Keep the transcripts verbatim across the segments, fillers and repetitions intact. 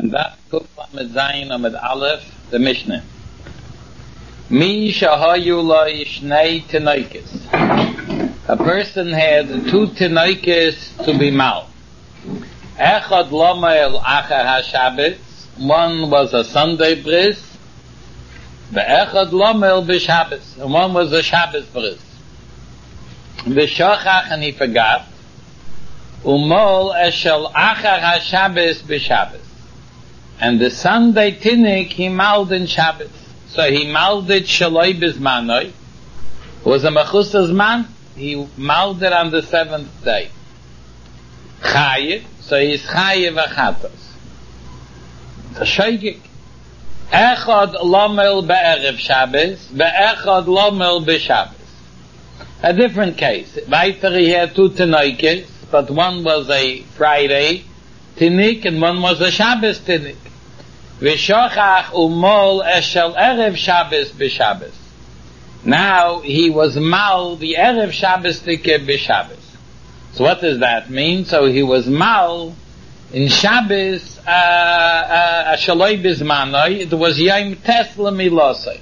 And that Kufla mit Zayin and mit Aleph, the Mishnah. Mi shahayu lo shnei tinoikis. A person had two tinoikis to be mal. Echad lomel achar ha-Shabbos. One was a Sunday bris. Ve'echad lomel b'Shabbos. And one was a Shabbos bris. V'shachach, and he forgot. Umol eshel achar ha-Shabbos b'Shabbos. And the Sunday tinnik he maled in Shabbos. So he maled it shaloi bizmanoi. It was a mechusas man. He maled it on the seventh day. Chayiv. So he's chayiv achatos. It's a shaygik. Echad lomel be'erev Shabbos. Ve'echad lomel b'Shabbos. A different case. Weiter he had two tinoikes, but one was a Friday tinnik and one was a Shabbos tinnik. V'shachach umol eshel erev Shabbos b'Shabbos. Now he was mal the erev Shabbos tinnik b'Shabbos. So what does that mean? So he was mal in Shabbos a uh, shaloi uh, bizmanoi. It was yom tesla milosai.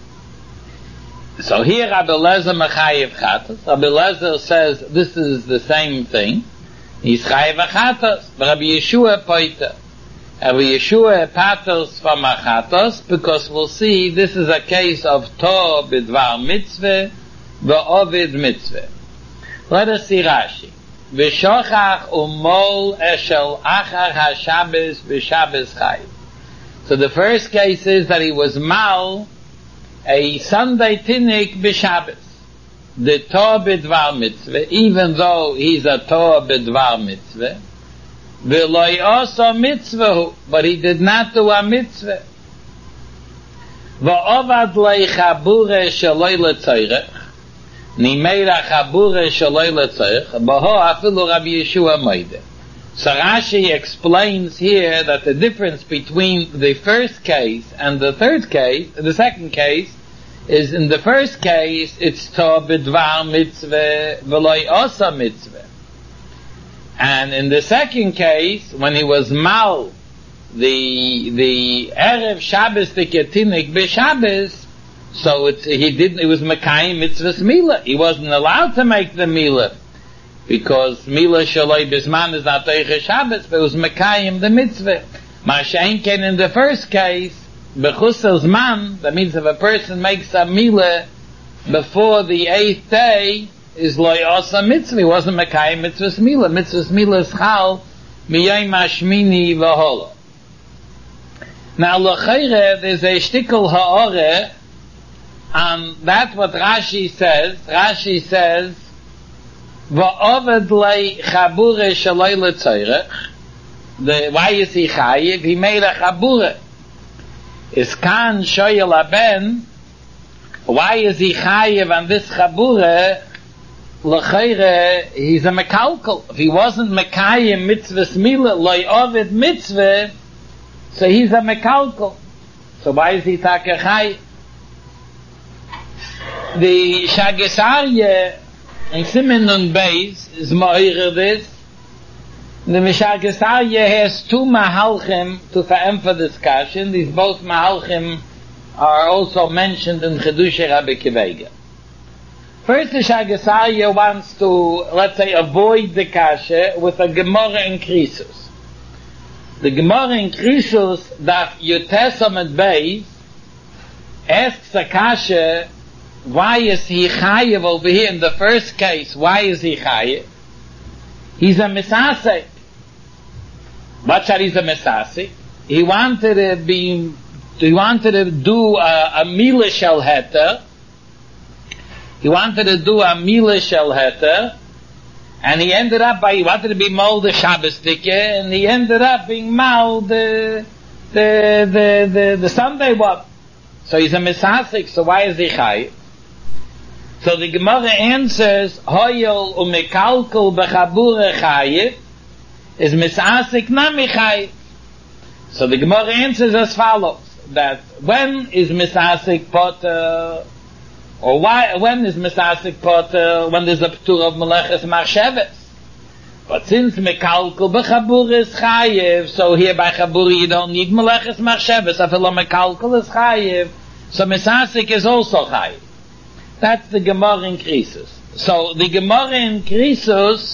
So here Rabbi Lezer mechayev chatos. Rabbi Lezer says this is the same thing. He's chayev chatos. Rabbi Yeshua poita. Rabbi Yeshua patos from achatos, because we'll see this is a case of to bidvar mitzvah ve'ovid mitzvah. Let us see Rashi. V'shochach umol eshel achar ha-Shabbos v'Shabbos chayiv. So the first case is that he was mal a Sunday tinnik b'Shabbos. The to bidvar mitzvah, even though he's a to bidvar mitzvah, v'loi osa mitzvah, but he did not do a mitzvah. V'ovad lei chabure shaloi letzorech. Nimeira chabure shaloi letzorech. B'ho afilu Rabbi Yeshua moide. So Rashi explains here that the difference between the first case and the third case, the second case, is in the first case it's to bidvar mitzvah v'loi osa mitzvah. And in the second case, when he was mal, the the erev Shabbos tiketinik b'Shabbos, so it's, he didn't. It was mekayim mitzvahs milah. He wasn't allowed to make the milah because milah shaloi bisman is not teicha Shabbos, but it was mekayim the mitzvah. Ma'ashenken in the first case, bechusel zman, that means if a person makes a milah before the eighth day, is loy osa mitzvah. He wasn't mekayim mitzvahs milah. Mitzvahs milah is chal miyayim hashmini v'holo. Now l'chayre there's a shtickle ha'ore, and that's what Rashi says. Rashi says va'oved lei chabure shaloi letzorech. The why is he chayiv? He made a chabure. Is kan shoyel aben? Why is he chayiv on this chabure? L'chayre, he's a mekalkel. If he wasn't mekayim mitzvahs milah, loy ovid mitzvah, so he's a mekalkel. So why is he takachai? The Shagesarye in Simen Nun Beis is ma'ir this. The Shagesarye has two mahalchim to for for discussion. These both mahalchim are also mentioned in Chedushay Rabbi Kivega. First, the Shagesarya wants to, let's say, avoid the kasha with a Gemara in Krisus. The Gemara in Krisus, that Yotesam at Beis, asks a kasha, why is he chayiv over here in the first case? Why is he chayiv? He's a misasek. What shall he's a misasek? He wanted to be, he wanted to do a, a milah shel heter. He wanted to do a milah shel heter, and he ended up by, he wanted to be mal the Shabbos tikeh, and he ended up being mal the, the, the, the, the Sunday one. So he's a misasik, so why is he chayiv? So the Gemara answers, hoyel umekalkel bechabure chayiv, is misasik nami chayiv. So the Gemara answers as follows, that when is misasik poter, or why, when is misasik poter? When there's a ptur of meleches machsheves. But since mekalkel bechabur is chayiv, so here by chabur you don't need meleches machshavas, afilo mekalkel is chayiv, so misasik is also chayiv. That's the Gemara in Krisus. So the Gemara in Krisus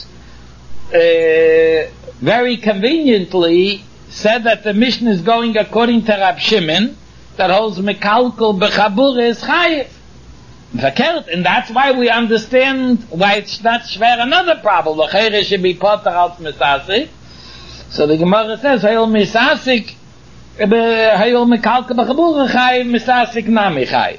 uh, very conveniently said that the mission is going according to Rab Shimon, that holds mekalkel bechabur is chayiv. Verkehrt, and that's why we understand why it's not schwer another problem. L'cheire should be potter als misasik. So the Gemara says, hayol misasik, hayol mekalkel bechabur chayiv, misasik nami chayiv.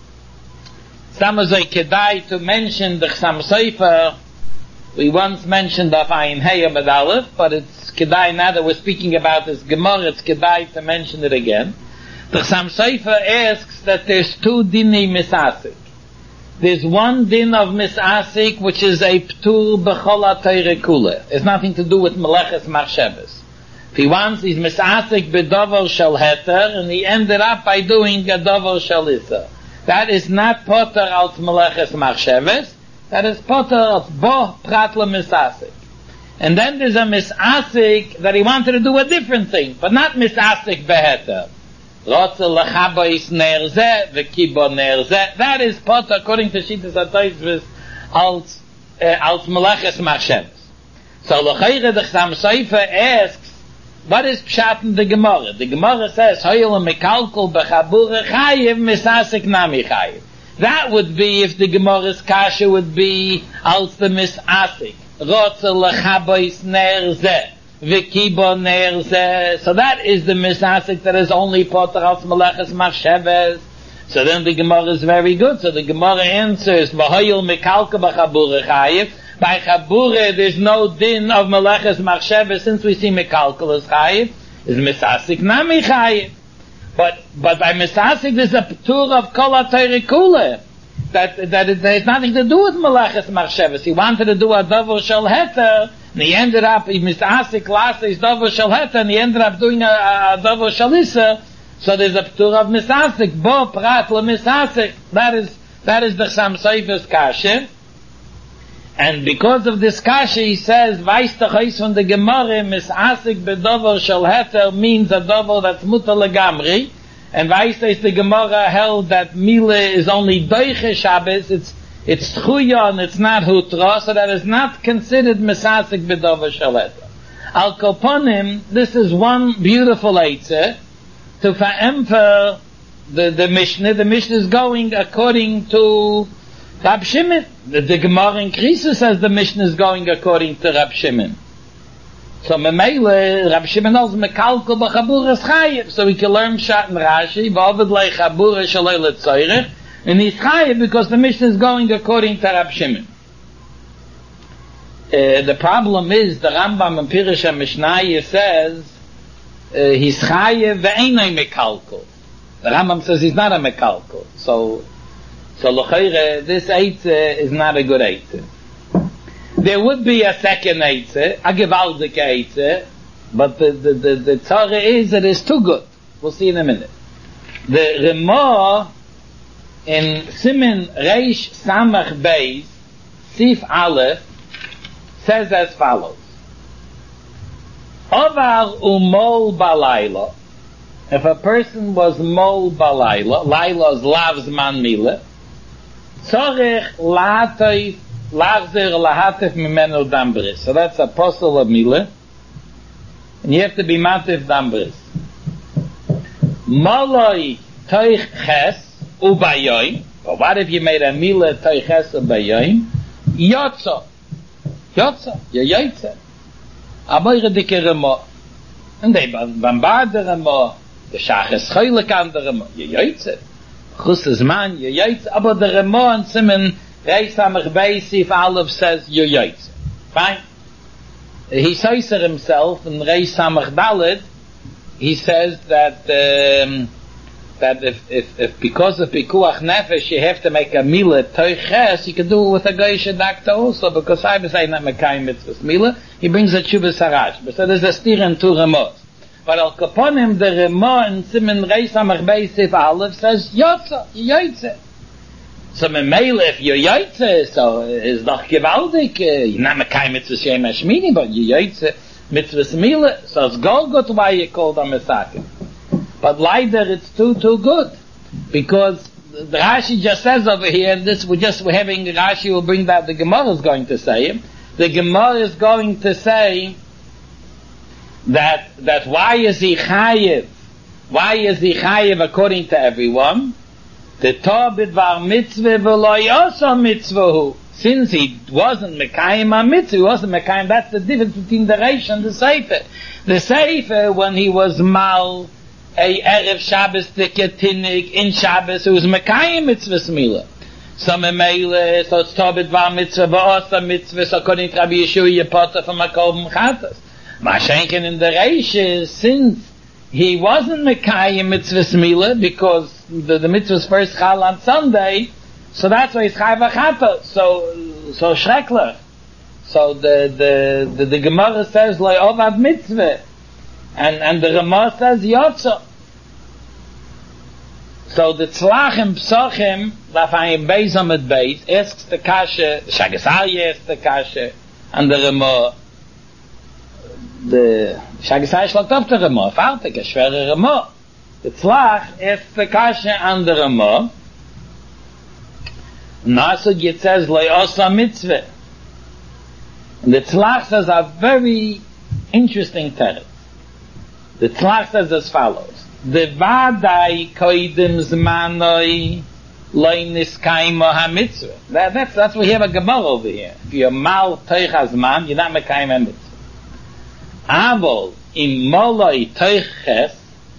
Samazoi kedai to mention the Chsam Sofer. We once mentioned of Ayin Hey Amud Aleph, but it's kedai now that we're speaking about this Gemara, it's kedai to mention it again. The Chsam Sofer asks that there's two dini misasik. There's one din of misasik which is a ptur b'chol ha'Torah kula. It's nothing to do with meleches machshavas. If he wants, he's misasik b'dover shel heter, and he ended up by doing a dover shel issa. That is not poter als meleches machshavas. That is poter als bo prat le misasik. And then there's a misasik that he wanted to do a different thing, but not misasik beheter. Rotze lechabais ner zeh v'kibo ner zeh. That is poter according to Shittas HaTosfos als uh, als meleches machshavas. So l'cheire the Chsam Sofer asks, what is pshat in the Gemara? The Gemara says, Hoyel mekalkel bechabur chayiv misasik nami chayiv. That would be if the Gemara's kasha would be als the misasik. Rotze lechabais ner zeh v'kibo ner zeh. So that is the misasik that is only poter als meleches machshavas. So then the Gemara is very good. So the Gemara answers, Hoyel mekalkel bechabur chayiv. By Chabure, there's no din of meleches machshavas, since we see mekalkel is chayiv, is misasik nami chayiv. But, but by misasik, there's a ptur of kol ha'Torah kula. That, that it has nothing to do with meleches machshavas. He wanted to do a dover shel heter, and he ended up, he misasik last is dover shel heter, and he ended up doing a, a, a dover shel issa. So there's a ptur of misasik, bo prat le misasik. That is, that is the Chsam Sofer's kasha. And because of this kasha, he says, Weiss the Chais von the Gemara, misasik bedover shel heter means a dover that's mutar legamri. And Weiss is the Gemara held that Mila is only doiche Shabbos, it's, it's tchuya and it's not hutra, so that is not considered misasik bedover shel heter. Al koponim, this is one beautiful eitzah, to ve'emfer the, the Mishnah. The Mishnah is going according to Rab Shimon. The, the Gemara in Krisus says the Mishnah is going according to Rab Shimon. So Memele, Rab Shimon knows mekalkel b'chabur is chayiv. So we can learn Pshat and Rashi, v'ovid lei chabur shaloi letzorech, and he's chayiv because the Mishnah is going according to Rab Shimon. Uh, the problem is, the Rambam in Pirush HaMishnayos says, uh, he's chayiv ve'einoi mekalkel. The Rambam says he's not a mekalkel. So, So l'cheire, this eitzah is not a good eitzah. There would be a second eitzah, a gewaldige eitzah, but the the the, the tzara is that it's too good. We'll see in a minute. The Ramah in Siman Reish Samach Beis Sif Aleph says as follows: Ovar umol balayla. If a person was mol balayla, Laila is lav's man mila. Tzorech lahatif lachzer lahatif mimenu dambris. So that's apostle of Mila. And you have to be matif dambris. Maloi toich ches ubayoim. But what if you made a Mila toich ches ubayoim? Yotzo. Yotzo. Yoyotze. Aboyre dike remo. And they bombard the remo. The shach is choyle kan the remo. Yoyotze. Chusses man, yoyotze, aber the Remo and Siman Reish Samach Beis Sif Aleph says yoyotze. Fine. He says it himself in Reish Samach Daled. He says that um, that if, if if because of pikuach nefesh you have to make a mila toiches, you can do it with a goyish doctor also, because I was saying that mekayim mitzvahs mila. He brings a tshuva sarash, but so there's a steer in two Remos. But al kaponim the Remo and Siman Reish Samach Beis Sif Aleph says yotza, yotze. So me mele, if you're yoytze, so is doch gewaltig, you're not mekayim mitzvah shem hashmini, but you're yoytze mitzvah smile, so it's Golgot why you called a mesakim. But leider it's too, too good, because the Rashi just says over here, and this, we're just, we're having, Rashi will bring that, the Gemara is going to say, the Gemara is going to say, that, that why is he chayiv, why is he chayiv according to everyone? The Torah bidvar mitzvah v'lo yosa mitzvahu. Since he wasn't mekayim a mitzvah, he wasn't mekayim, that's the difference between the Reish and the Sefer. The Sefer, when he was mal, a Erev Shabbos tiketinik in Shabbos, he was mekayim mitzvah smila. So memele, so it's Torah bidvar mitzvah v'osa mitzvah, so according to Rabbi Yeshua, yepota from Makom Chatas. Mashenken in the Reish is, since he wasn't mekayim mitzvah smila, because the, the mitzvah's first chal on Sunday, so that's why he's chayv achata, so, so shrekler. So the, the, the, the Gemara says, lo ovad mitzvah, and, and the Ramah says, yotzo. So the tzlachim psochim, lafayim beis amid beis, asks the kasha, the Shagas Aryeh asks the kasha, and the Ramah, the Shagas Aryeh schlägt auf der Ramah, fertig, a schwere Ramah. The tzlach asks the kasha and the Ramah, Nasud yet says, lo osa mitzvah. And the tzlach says a very interesting teretz. The tzlach says as follows, the vadai koidim zmanoi loy niskaymo ha-mitzvah. That, that's, that's what we have a Gemara over here. If you're mal toich hazman, you're not mekayim ha-mitzvah. Avol, im moloi toich ches,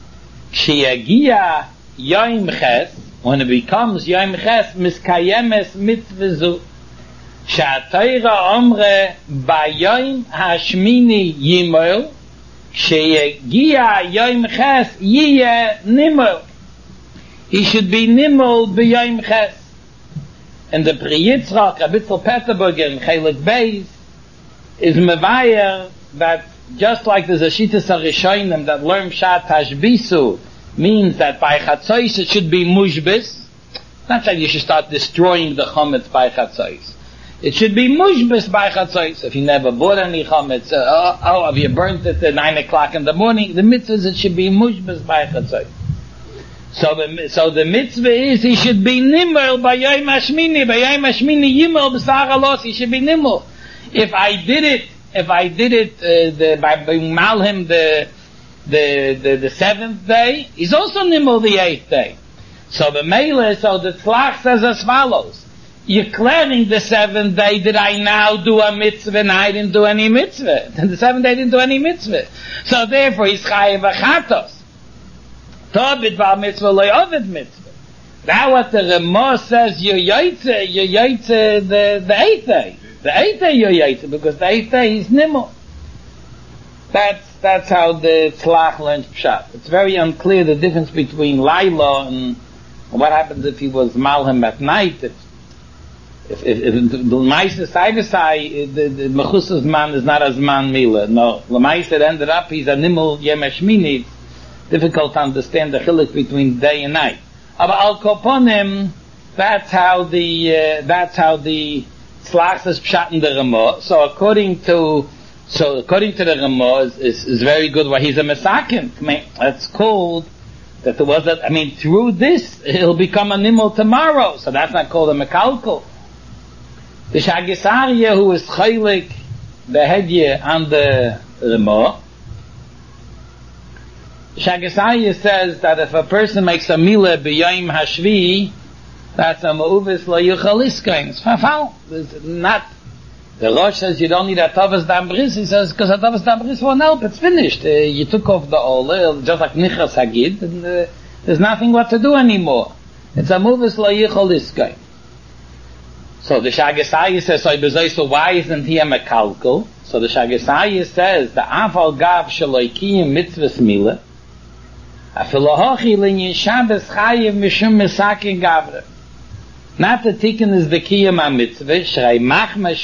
kshiyagia yoim ches, when it becomes yoim ches, miskayemes mitzvah zu. Sha'atayra omre bayoim hashmini yimol, kshiyagia yoim ches yiyeh nimol. He should be nimol b'yoim ches. And the Pri Yitzchak, Rabitzel Peterburger, in Chelik Beis, is mevayer that just like there's a Shittas HaRishonim that learn Pshat Hashbisu, means that by Chatzos it should be mushbis. Not that you should start destroying the chametz by Chatzos. It should be mushbis by Chatzos. If you never bought any chametz, uh, oh, oh, have you burnt it at nine o'clock in the morning? The mitzvah is it should be mushbis by Chatzos. So the, so the mitzvah is he should be nimel by Yom Hashmini, by Yom Hashmini yimel b'sar halos, he should be nimel. If I did it, if I did it uh, the, by being malhim the The, the the seventh day, he's also nimel the eighth day. So the Mele, so the Tzlach says as follows, you're declaring the seventh day, did I now do a mitzvah and I didn't do any mitzvah? And the seventh day didn't do any mitzvah. So therefore he's chayiv achatos. Tobit bar mitzvah lo yovid mitzvah. Now what the Ramah says, you're yoytze, you're yoytze the, the eighth day. The eighth day you're yoytze, because the eighth day is nimel. That's That's how the Tzlach learns Pshat. It's very unclear the difference between Laila and what happens if he was Malham at night. If, if, if, if the Lamaisa Saivasai, the, the Mechus's man is not as man Mila. No, Lamaisa ended up, he's a Nimel Yemeshmini. It's difficult to understand the chiluk between day and night. But Al Koponim, that's how the, uh, that's how the Tzlach says Pshat in the Ramah. So according to So according to the Ramah, is, is, is very good why he's a Mesakim. I mean, that's called, that there was that, I mean, through this, he'll become a Nimel tomorrow. So that's not called a Mekalkal. The Shagas Aryeh, who is Chaylik, the Hedye, and the Ramah, Shagas Aryeh says that if a person makes a Milah b'Yom Hashvi, that's a Ma'uvis lo yuchal iskain. It's fafal. It's not, the Rosh says you don't need a Tavas Dam Bris. He says, because a Tavas Dam Bris won't help. It's finished. Uh, you took off the Ole, just like Nichas Hagid, and uh, there's nothing what to do anymore. It's a Muvis Lo Yichol Iskay. So the Shagas Aryeh says, so, so why isn't he a Mekalkal? So the Shagas Aryeh says, the Aval Gav Shaloikiyim Mitzvahs Mila, Afilohochi Linyin Shabbos Chayiv Mishum Mesakin Gavre. Not the tikkun is the kiyam ha-mitzvah, shrei machma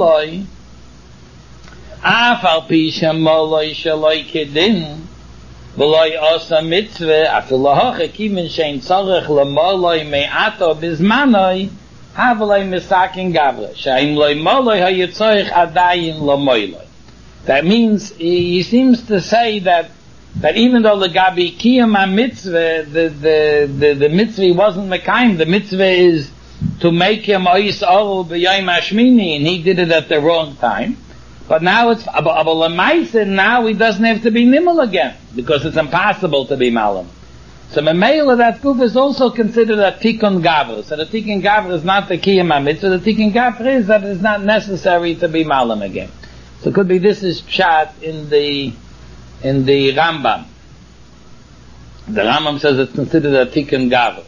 shemoloi, af al pi shemoloi shaloi kedin, V'loi osa mitzvah, afilu hoche, kiven shein tzorech lemoloi me'ato bizmanoi, haveloi misakin gavre, she'im loi moloi hayitzorech adayin lemoiloi. That means, he seems to say that that even though the Gabi Kiyam mitzvah, the, the, the, the mitzvah wasn't Mekayim, the mitzvah is to make him Ois Oru B'Yom Hashmini, and he did it at the wrong time. But now it's, but now he doesn't have to be Nimel again, because it's impossible to be Malam. So Memela, that group is also considered a Tikkun Gavra. So the Tikkun Gavra is not the Kiyam mitzvah, the Tikkun Gavra is that it's not necessary to be Malam again. So it could be this is Pshat in the in the Rambam. The Rambam says it's considered a Tikkun Gavra.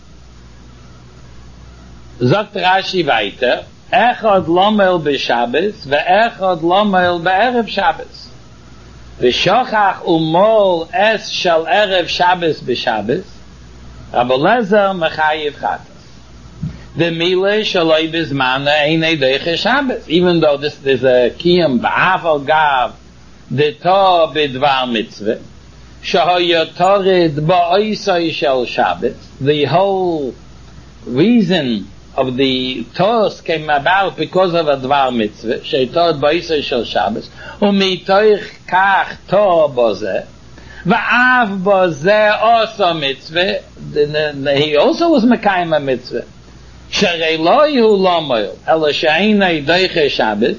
Sagt Rashi weiter, Echad lomel b'Shabbos, ve'echad lomel be'erev Shabbos. V'shochach umol es shal erev Shabbos b'Shabbos, Rabbi Lezer mechayiv chatas. The mile shaloi bizmana einei deiche Shabbos. Even though this is a kiyam ba'aval gav, the Torah b'dvar mitzvah, shahoyotorid ba'oisai shel Shabbos. The whole reason of the Torah came about because of a dvar mitzvah, sheitorid ba'oisai shel Shabbos, umitoich kach Torah bozeh, va'av bozeh also mitzvah. He also was mekayim a mitzvah. Sharei lo yu lomoil, ela she'einei deiche Shabbos,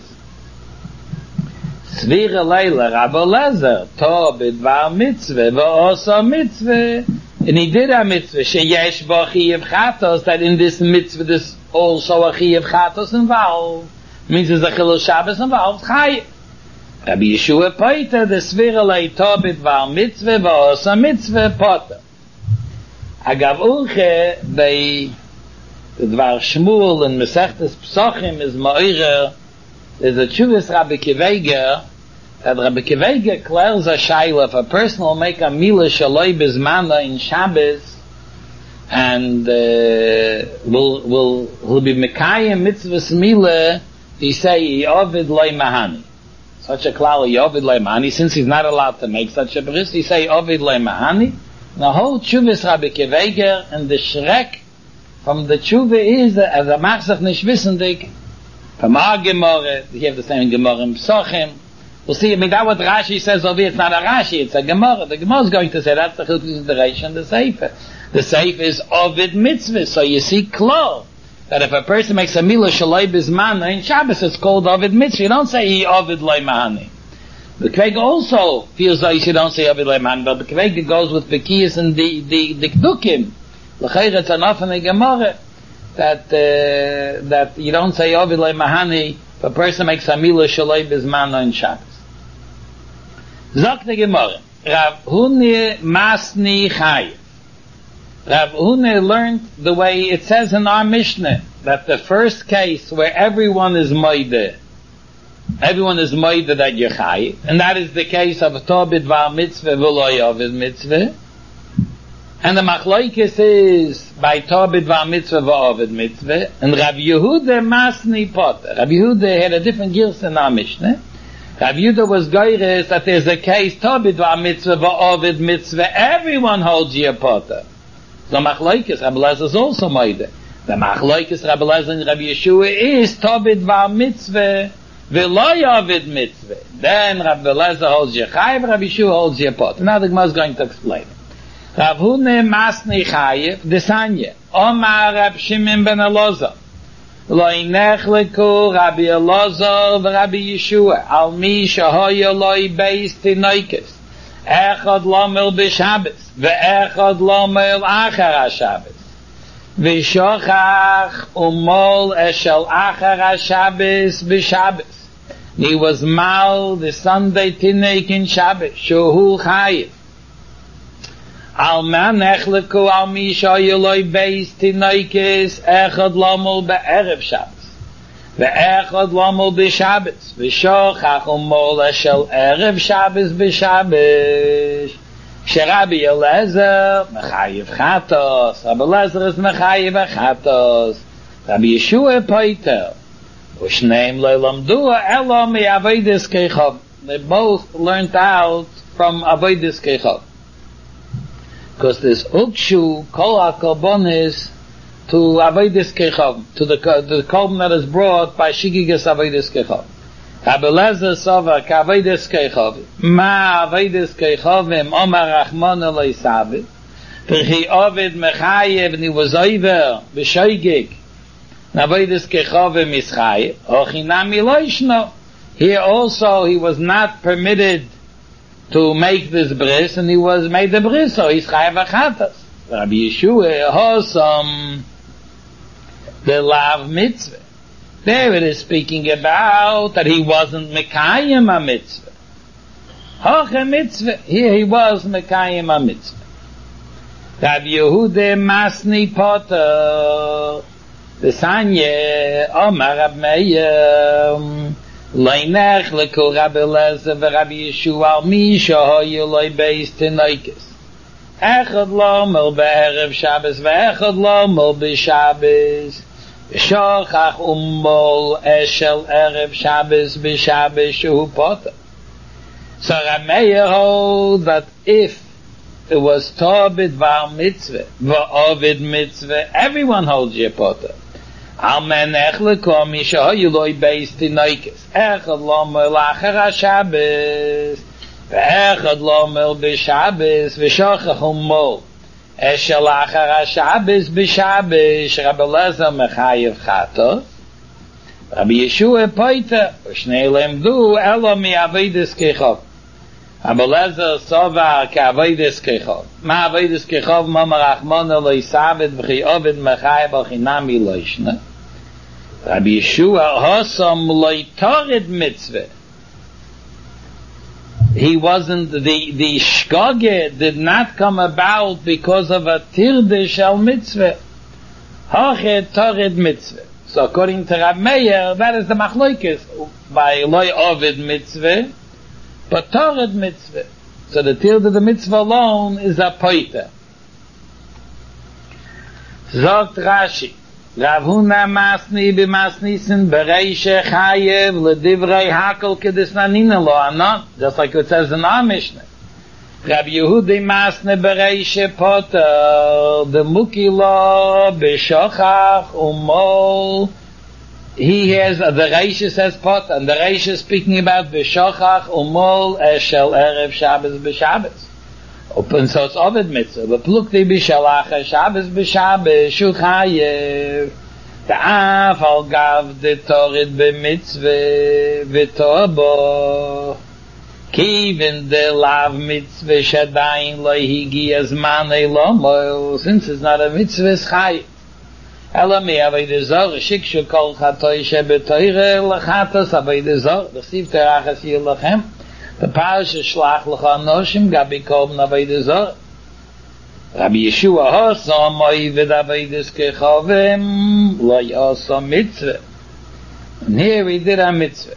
Svira leila Rabbi Lezer, to bidvar mitzvah, v'osa mitzvah, and he did a mitzvah, sheyesh bo chiyev chatos, that in this mitzvah there's also a chiyev chatos involved, means there's a chilul Shabbos involved, chayev. Rabbi Yeshua poita, the svira leila to bidvar mitzvah, v'osa mitzvah, pota. Agav uche, the dvar Shmuel and Mesechtes Psochim is ma'orer. There's a Chuvas Rabbi Kiveger, that Rabbi Kiveger declares a shayla, if a person will make a mila shaloi bizmana in Shabbos, and uh, will will will be mekayim mitzvahs mila, he say yovid loy mahani. Such a klal yovid loy mahani, since he's not allowed to make such a bris, he say yovid loy mahani. The whole Chuvas Rabbi Kiveger and the Shrek from the Chuva is that as a machzach nish wissendig, from our Gemara, we have the same Gemara in Psochim. We'll see, I mean, that what Rashi says over here, it's not a Rashi, it's a Gemara. The Gemara is going to say that's the Chiluk consideration, the Sefer. The Sefer is Ovid Mitzvah, so you see clear that if a person makes a Milah Shaloi Bizmana in Shabbos, it's called Ovid Mitzvah. You don't say he Ovid Loi Mahani. The Kveg also feels like you don't say Ovid Loi Mahani, but the Kveg goes with Bekiyas and the, the, the Kdukim. L'chayr, it's enough in the Gemara that uh, that you don't say Ovid Loi Mahani if a person makes a Milah Shaloi Bizmana in Shabbos. Zok the Gemara, Rav Huni Masni Chayev. Rav Huni learned the way it says in our Mishnah, that the first case where everyone is Moide, everyone is Moide that you're Chayev, and that is the case of Tobit Var Mitzvah V'loi Ovid Mitzvah, and the Machlokes is by Tobit Var Mitzvah V'ovid Mitzvah, and Rav Yehuda Masni Potter. Rav Yehuda had a different girs in our Mishnah. Rav Yehuda was goyres that there's a case Tobit Var Mitzvah V'ovid Mitzvah, everyone holds your Potter. So Machlokes, Rabbi Lezer is also Moide. The Machlokes, Rabbi Lezer and Rabbi Yeshua is Tobit Var Mitzvah V'lo Ovid Mitzvah. Then Rabbi Lezer holds your Chayev, Rabbi Yeshua holds your Potter. Now the Gemara is going to explain it. Rav Hune Masni Chayev, Desanya, Omar Rab Shimon ben Elazar, Lo Inechleku Rabbi Elazar v'Rabbi Yeshua, Al Mi Shahoya Loi Beis Tinoikes, Echad Lomel B'Shabbos, Ve'echad Lomel Achar HaShabbos, V'shochach Umol Eshel Achar HaShabbos B'Shabbos. He was mal the Sunday Tinoik in Shabbos, Shuhu Chayev. Al man echleku al misha yeloi beis tinoikes echad lamol be'erev Shabbos ve'echad lamol b'Shabbos v'shochach umol eshel erev Shabbos b'Shabbos she'Rabbi Eliezer mechayev chatos. Rabbi Eliezer is mechayev chatos. Rabbi Yeshua poiter u'shneim lo lamdua elo mi avodas keichov. They both learned out from avodas keichov. Because this ukshu kol ha-korbanos to avodas keichav, to the the korban that is brought by shigigas avodas keichav. Rabbi Eliezer Sover ka avodas keichav, ma avodas keichav im Omar Rachmana lo yisabed, v'chi ovid mechayev, and he was over b'shoigig, avodas keichav im ischayev, ochinami lo yishno. Here also he was not permitted to make this bris, and he was made the bris, so he's chayav achatas. Rabbi Yeshua Hosam the lav mitzvah. There it is speaking about that he wasn't mekayim a mitzvah. Hoche mitzvah. Here he was mekayim a mitzvah. Rabbi Yehuda Masni Potter the Sanye Omar Rab Meir Leinech lekol Rabbi Eliezer v'Rabbi Yeshua Misha hoyu loy beis tinoikes. Echad lomer be'erev Shabbos ve'echad lomer b'Shabbos v'shochach ummol eshel erev Shabbos b'Shabbos shehu poter. So Rameir holds that if it was Torah b'dvar mitzvah v'ovid mitzvah, everyone holds your poter. Al menech lekol misha hoyu loy beis tinoikes. Echad lomer lacher HaShabbos ואחד לא אומר בשבס ושוכח ומול אשל אחר השבס בשבס רבי אלעזר מחייב חטות רבי ישוע פויטר ושני למדו אלו מעבודת כיכוב רבי אלעזר סובר כעבודת כיכוב מה עבודת כיכוב מה רחמנא לא יסעבד וכי עובד מחייב חינמי לא ישנה רבי ישוע הוסם לא יתורד מצווה. He wasn't, the, the shkage did not come about because of a tirde shel mitzvah. Hoche tored mitzvah. So according to Rab Meir, that is the machlokes by loy ovid mitzvah, but tored mitzvah. So the tirde of the mitzvah alone is a poita. Zogt Rashi, Rav Huna masni b'masnisin bereishe chayev ledivrei hakol kedisnanina lo anot, just like it says in our Mishnah. Rabbi Yehudi masne bereishe poter the muki lo b'shochach umol. He has the Reisha says poter, and the Reisha speaking about b'shochach umol eshel erev Shabbos b'Shabbos. Open so it's Ovid mitzvah, but plukti b'shalach Shabbos b'Shabbos shu chayev ta'af al gav de torid b'mitzvah v'tobo kivin de lav mitzvah shadayin lo higi azman elomo, since it's not a mitzvah it's chayev elami avodah zarah shikshu kol chatoy shebetoyre lachatos avodah zarah l'chsiv terachas yilachem. The parasha shlach l'cha noshim gabi kol n'avodah zarah. Rabbi Yeshua hosam oived avodas kechavim lo yosam mitzvah. And here we did a mitzvah.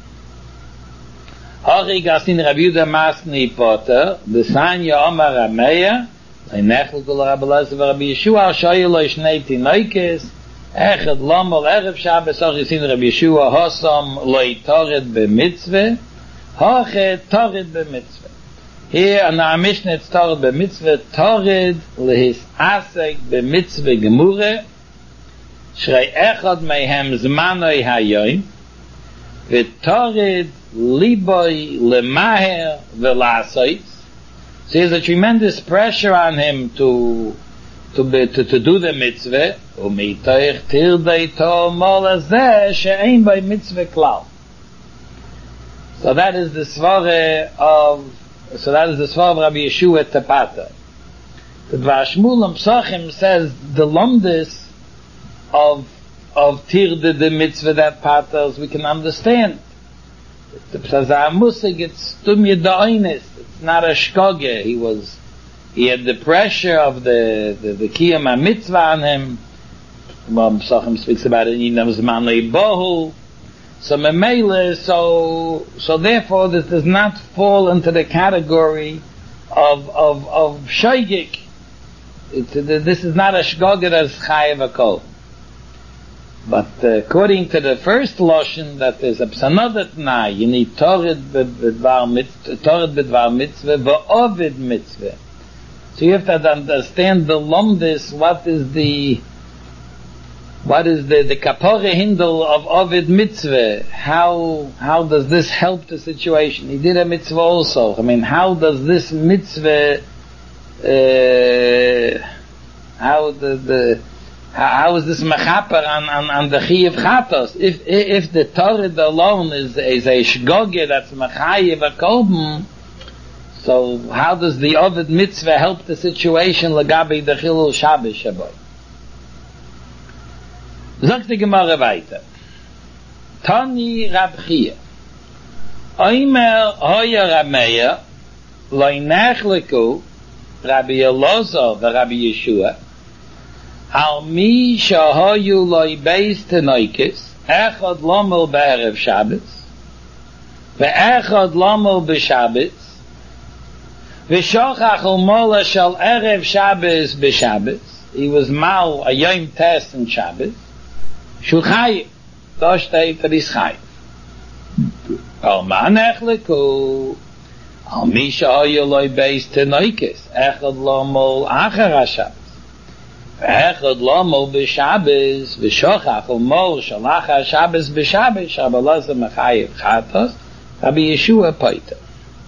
Hori gasin Rabbi Yehuda masni poter b'sanya Omar Rab Meir leinech l'kol Rabbi Eliezer v'Rabbi Yeshua shoyu lo shnei tinoikes echad lomol erev Shabbos. Hori gasin Rabbi Yeshua hosam lo yitored b'mitzvah Hoche torid b'mitzvah. Here in our Mishnah it's torid b'mitzvah, torid lehis asek b'mitzvah gemure, shrei echad mehem zmanoi hayoim, v'torid liboy lemaher v'lasois. So there's a tremendous pressure on him to to be, to, to do the mitzvah, u'mitoich tirdei to mol hazeh she'ein by mitzvah klal. So that is the svara of so that is the svara of Rabbi Yeshua Tepata. The Dvar Shmuel Psachim says the lumdis of of tirde the mitzvah that patas we can understand. The Psazah Musig it's tumye da'onis. It's not a shkoge. He was he had the pressure of the the, the kiyam mitzvah on him. Well, Psachim speaks about it. Yinam zman leibohu. So memele, so so therefore this does not fall into the category of of of shoygik. This is not a shgoga that is chayev akol. But uh, according to the first lashon, that there's a another t'nai, you need torid b'dvar mitzvah, torid b'dvar mitzvah, v'ovid mitzvah. So you have to understand the lumdis, what is the what is the, the kapore hindel of Ovid mitzvah? How how does this help the situation? He did a mitzvah also. I mean, how does this mitzvah uh, how the, the how, how is this mechaper on, on, on the chi of chatos? If if the Torah alone is is a shgoge that's mechayev a kolben, so how does the Ovid mitzvah help the situation lagabi the chilul Shabbos shaboy? Sagt die Gemara weiter. Tani Rab Chia. Oimer hoya Rab Meir loy nechleku Rabbi Elazar ve Rabbi Yeshua al mi shahoyu loy beis tenoikis echad lomel be'erev Shabbos ve'echad lomel b'Shabbos v'shochach u'mola shal erev Shabbos b'Shabbos. He was mal a yom tes in Shabbos. Shulchay, da steht er is chay. Al ma nechleku, al mi sha'oyu loy beis tenoikis, echad lomol achar ha-Shabbos, ve'echad lomol b'Shabbos, v'shochach umol shal achar ha-Shabbos b'Shabbos, shabalaz mechayev chatos, Rabbi Yeshua poita.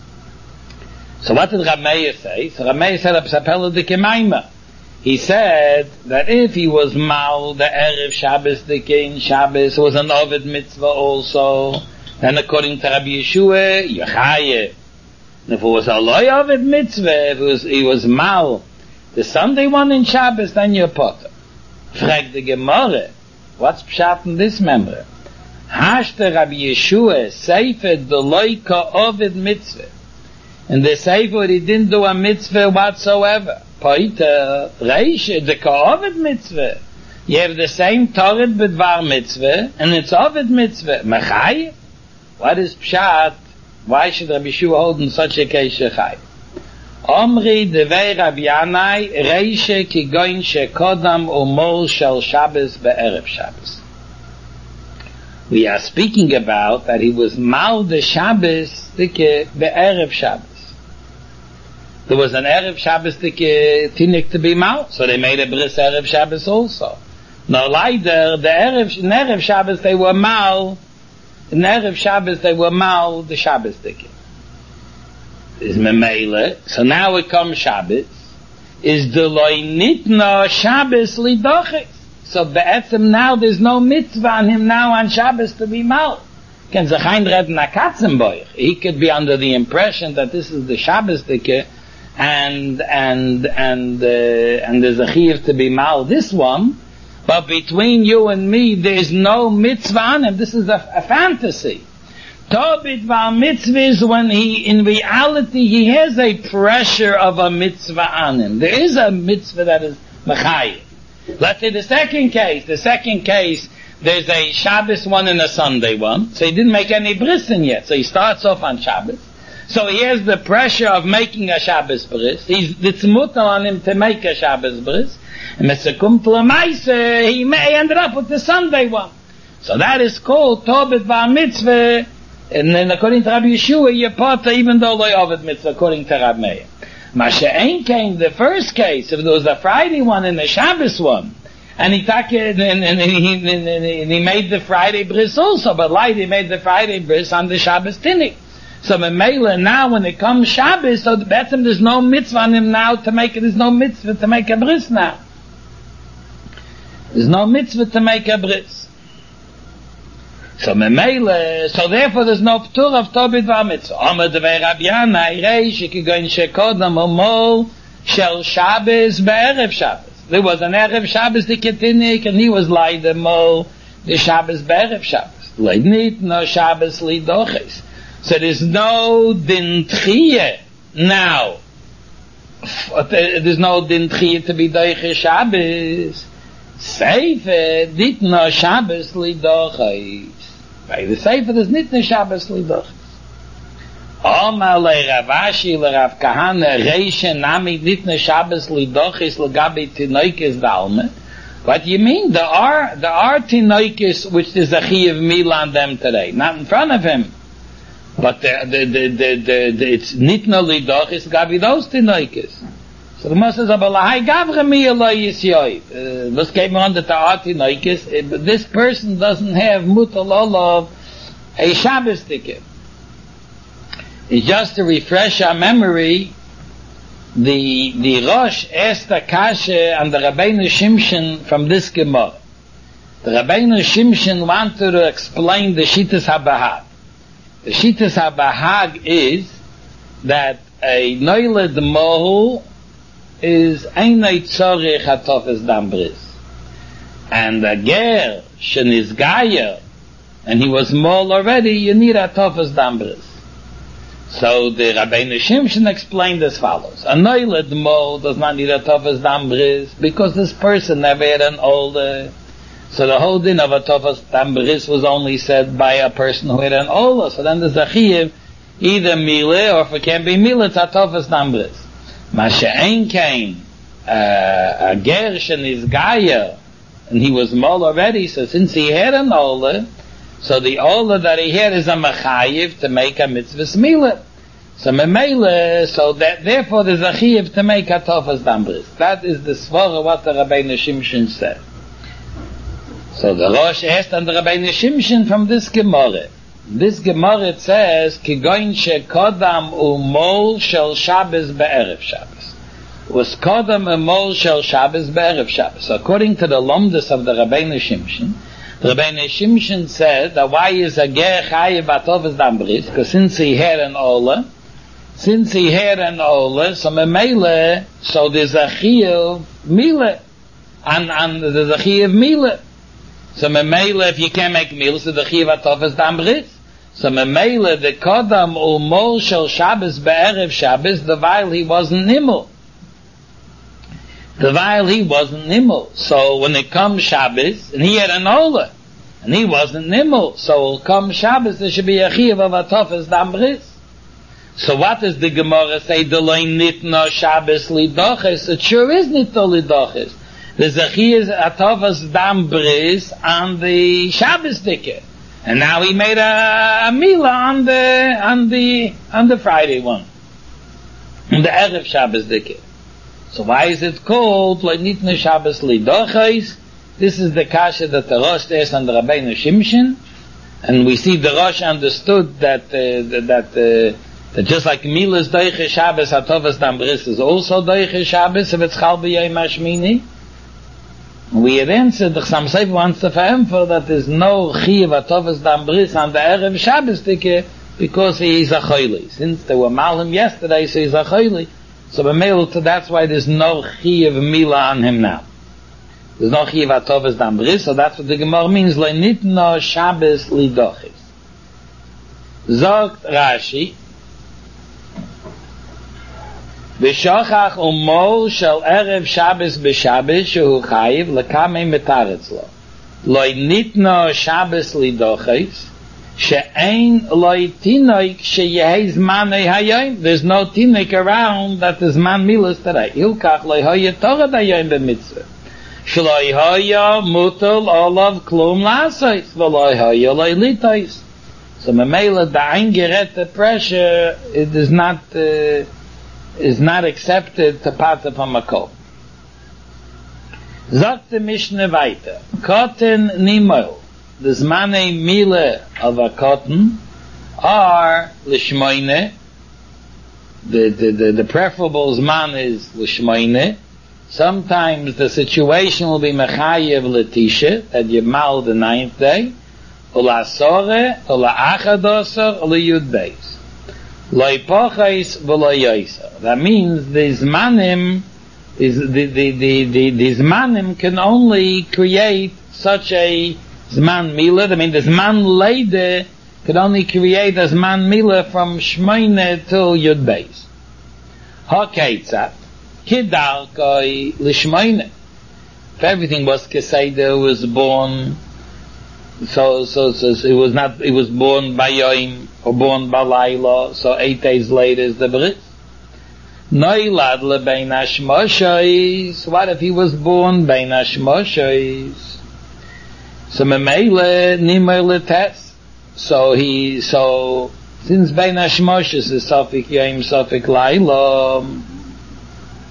So what did Rab Meir say? So Rab Meir said a psapela de kemaima. He said that if he was mal the Erev Shabbos the King Shabbos was an Ovid mitzvah also, then according to Rabbi Yeshua, Yechaye. And if it was a loy Ovid mitzvah, if it was, he was mal the Sunday one in Shabbos, then you're potter. Frag the Gemara, what's pshat in this member? Hashte Rabbi Yeshua sefer the loyka Ovid mitzvah. And the sefer he didn't do a mitzvah whatsoever. Poita, Reish, the Ovid mitzvah. You have the same Torah B'dvar mitzvah, and it's Ovid mitzvah. Mechai? What is Pshat? Why should Rabbi Yeshua hold in such a case Shechai? Omri devei Rabbi Yanai, Reish ki goin shekodam umol shel Shabbos be'erev Shabbos. We are speaking about that he was mal the Shabbos be'erev Shabbos. There was an Erev Shabbos tinik to be mal, so they made a bris Erev Shabbos also. No, leider, the Erev, in Erev Shabbos they were mal, in Erev Shabbos they were mal the Shabbos tinik. Is memele, so now it comes Shabbos, is the loy nitna Shabbos lidochis. So be'etzem now there's no mitzvah on him now on Shabbos to be mal. Can Zachain red na Katzenboich. He could be under the impression that this is the Shabbos tinik, and and and uh, and there's a chiyuv to be mal this one, but between you and me there's no mitzvah on him. This is a, a fantasy. Tobit val mitzvah is when he in reality he has a pressure of a mitzvah on him. There is a mitzvah that is mechayim. Let's say the second case. The second case there's a Shabbos one and a Sunday one. So he didn't make any brisin yet. So he starts off on Shabbos. So he has the pressure of making a Shabbos bris. He's, it's mutter on him to make a Shabbos bris. And Mesekum Tlamaisa, he may end up with the Sunday one. So that is called Tobit Bar Mitzvah. And then according to Rabbi Yeshua, you're potter even though they Ovid Mitzvah, according to Rabbi Meir. Masha'en came the first case, if there was a Friday one and a Shabbos one, and he took it, and, and, and, he, and, and he made the Friday bris also, but like he made the Friday bris on the Shabbos Tinnik. So Memela now when it comes Shabbos, so that's him, there's no mitzvah on him now to make it, there's no mitzvah to make a bris now. There's no mitzvah to make a bris. So Memela, so therefore there's no ptur of Tobit var mitzvah. Omer devei Rabbi Yanai, reish ki goin shekodam omol shel Shabbos be'erev Shabbos. There was an erev Shabbos diketinik, and he was like the mo the Shabbos be'erev Shabbos. Leidnit no Shabbos lidoches. So there's no din tchiyah now. There's no din tchiyah to be doiche Shabbos. Seife dit no Shabbos lidoches. By the Seife there's nit no Shabbos lidoches. Omar le Ravashi le Rav Kahana reisha nami nit no Shabbos lidoches legabi tinoikes dalme. What do you mean? There are there are tinoikes which there's a chiyuv mila on them today, not in front of him. But the, the, the, the, the, the, it's nitna lidoch is gabi those tinoikis. So the Gemara says, "Aber lahai gavre mi lo yisyoi." Was came on the Ta'ati Neikis, but this person doesn't have mutal olav a Shabbos ticket. It's just to refresh our memory. The the Rosh asked a kasha on the Rabbeinu Shimshon from this Gemara. The Rabbeinu Shimshon wanted to explain the Shittas HaBahag. The Shittas HaBahag is that a Noiled Mohu is Einay Tzorech HaTofes Dam Bris. And a Ger Shenizgaya, and he was Mol already, you need a Tofes Dam Bris. So the Rabbeinu Shimshon explained as follows. A Noiled Mol does not need a Tofes Dam Bris because this person never had an older. So the whole din of a Tofes Dam Bris was only said by a person who had an older. So then there's a Chiyuv, either Mile, or if it can't be Mile, it's a Tofes Dam Bris. Masha'en came, uh, a Gershon is Gaia, and he was Mol already, so since he had an older, so the older that he had is a Mechayiv to make a Mitzvah Mile. So Memele, so that, therefore there's a Chiyuv to make a Tofes Dam Bris. That is the Svara what the Rabbeinu Shimshon said. So the Rosh asked on the Rabbeinu Shimshon from this Gemara. This Gemara says, Kigoin shekodam umol shel Shabbos be'erev Shabbos. Was kodam umol shel Shabbos be'erev Shabbos. So according to the Lomdus of the Rabbeinu Shimshon, the Rabbeinu Shimshon said that why is a ger chayiv atofes dam bris? Because since he had an ola, since he had an ola, so memele, so there's a chiyuv mile, and and there's a chiyuv mile. So memele, if you can't make mile, so the chiyuv atofes dam bris. So memele, the kodam umol shel Shabbos be'erev Shabbos, the while he wasn't nimel. The while he wasn't nimel. So when it comes Shabbos, and he had an ola, and he wasn't nimel, so will come Shabbos, there should be a chiyuv of atofes dam bris. So what does the Gemara say? The loin nitno Shabbos lidoches. It sure is nitno lidoches. There's a chiyuv atofes dam bris on the Shabbos ticket. And now he made a, a mila on the on the on the Friday one, on the erev Shabbos ticket. So why is it called like nitna Shabbos lidochais? This is the kasha that the Rosh asked on the Rabbeinu Shimshon, and we see the Rosh understood that uh, that uh, that just like milas doiche Shabbos atofes dam bris is also doiche Shabbos if it's chal b'yom hashmini. We had answered, the Chassam Sofer wants to emphasize that there's no chiyuv atofes dam bris on the erev Shabbos ticket because he is a choili. Since they were malim yesterday, so he's a choili. So b'meil, that's why there's no chiyuv mila on him now. There's no chiyuv atofes dam bris, so that's what the Gemara means. Lo nitno Shabbos lidochis. Zogt Rashi, v'shochach umol shel erev Shabbos b'Shabbos shehu chayiv lekamei metaretz lo. Lo nitno Shabbos lidochis. She'ein loy tinoik sheyehi zmanei hayom. There's no tinoik around that is man milas today. Hilkach loy hoya torah hayom b'mitzvah. Shloy hoya mutal olav klum lasois. V'loy hoya loy litois. So memela the eingerette pressure, it is not uh, is not accepted to part of a makol. Sagt the Mishnah weiter. Koten nimol. The zmanei mile of a cotton are lishmoine. The, the, the, the preferable zman is lishmoine. Sometimes the situation will be mechayev letisha, that you mal the ninth day, ula sore, ula achadosor, ula yud beis. Loi pochais v'lo yoiser. That means the zmanim, is the, the, the, the, the zmanim can only create such a Zman Mila, I mean the Zman Leide could only create a Zman Mila from Shmoine till Yud Beis. HaKeitzat, Kidalkoi Lishmoine. If everything was Keseda, was born, so, so, so, so it was not, it was born by Yoim, or born by Laila, so eight days later is the Brit. Noilad lebein Hashmoshois, what if he was born bein Hashmoshois? So memele nimele tes. So he so since bein hashmoshes is safik yom safik laila.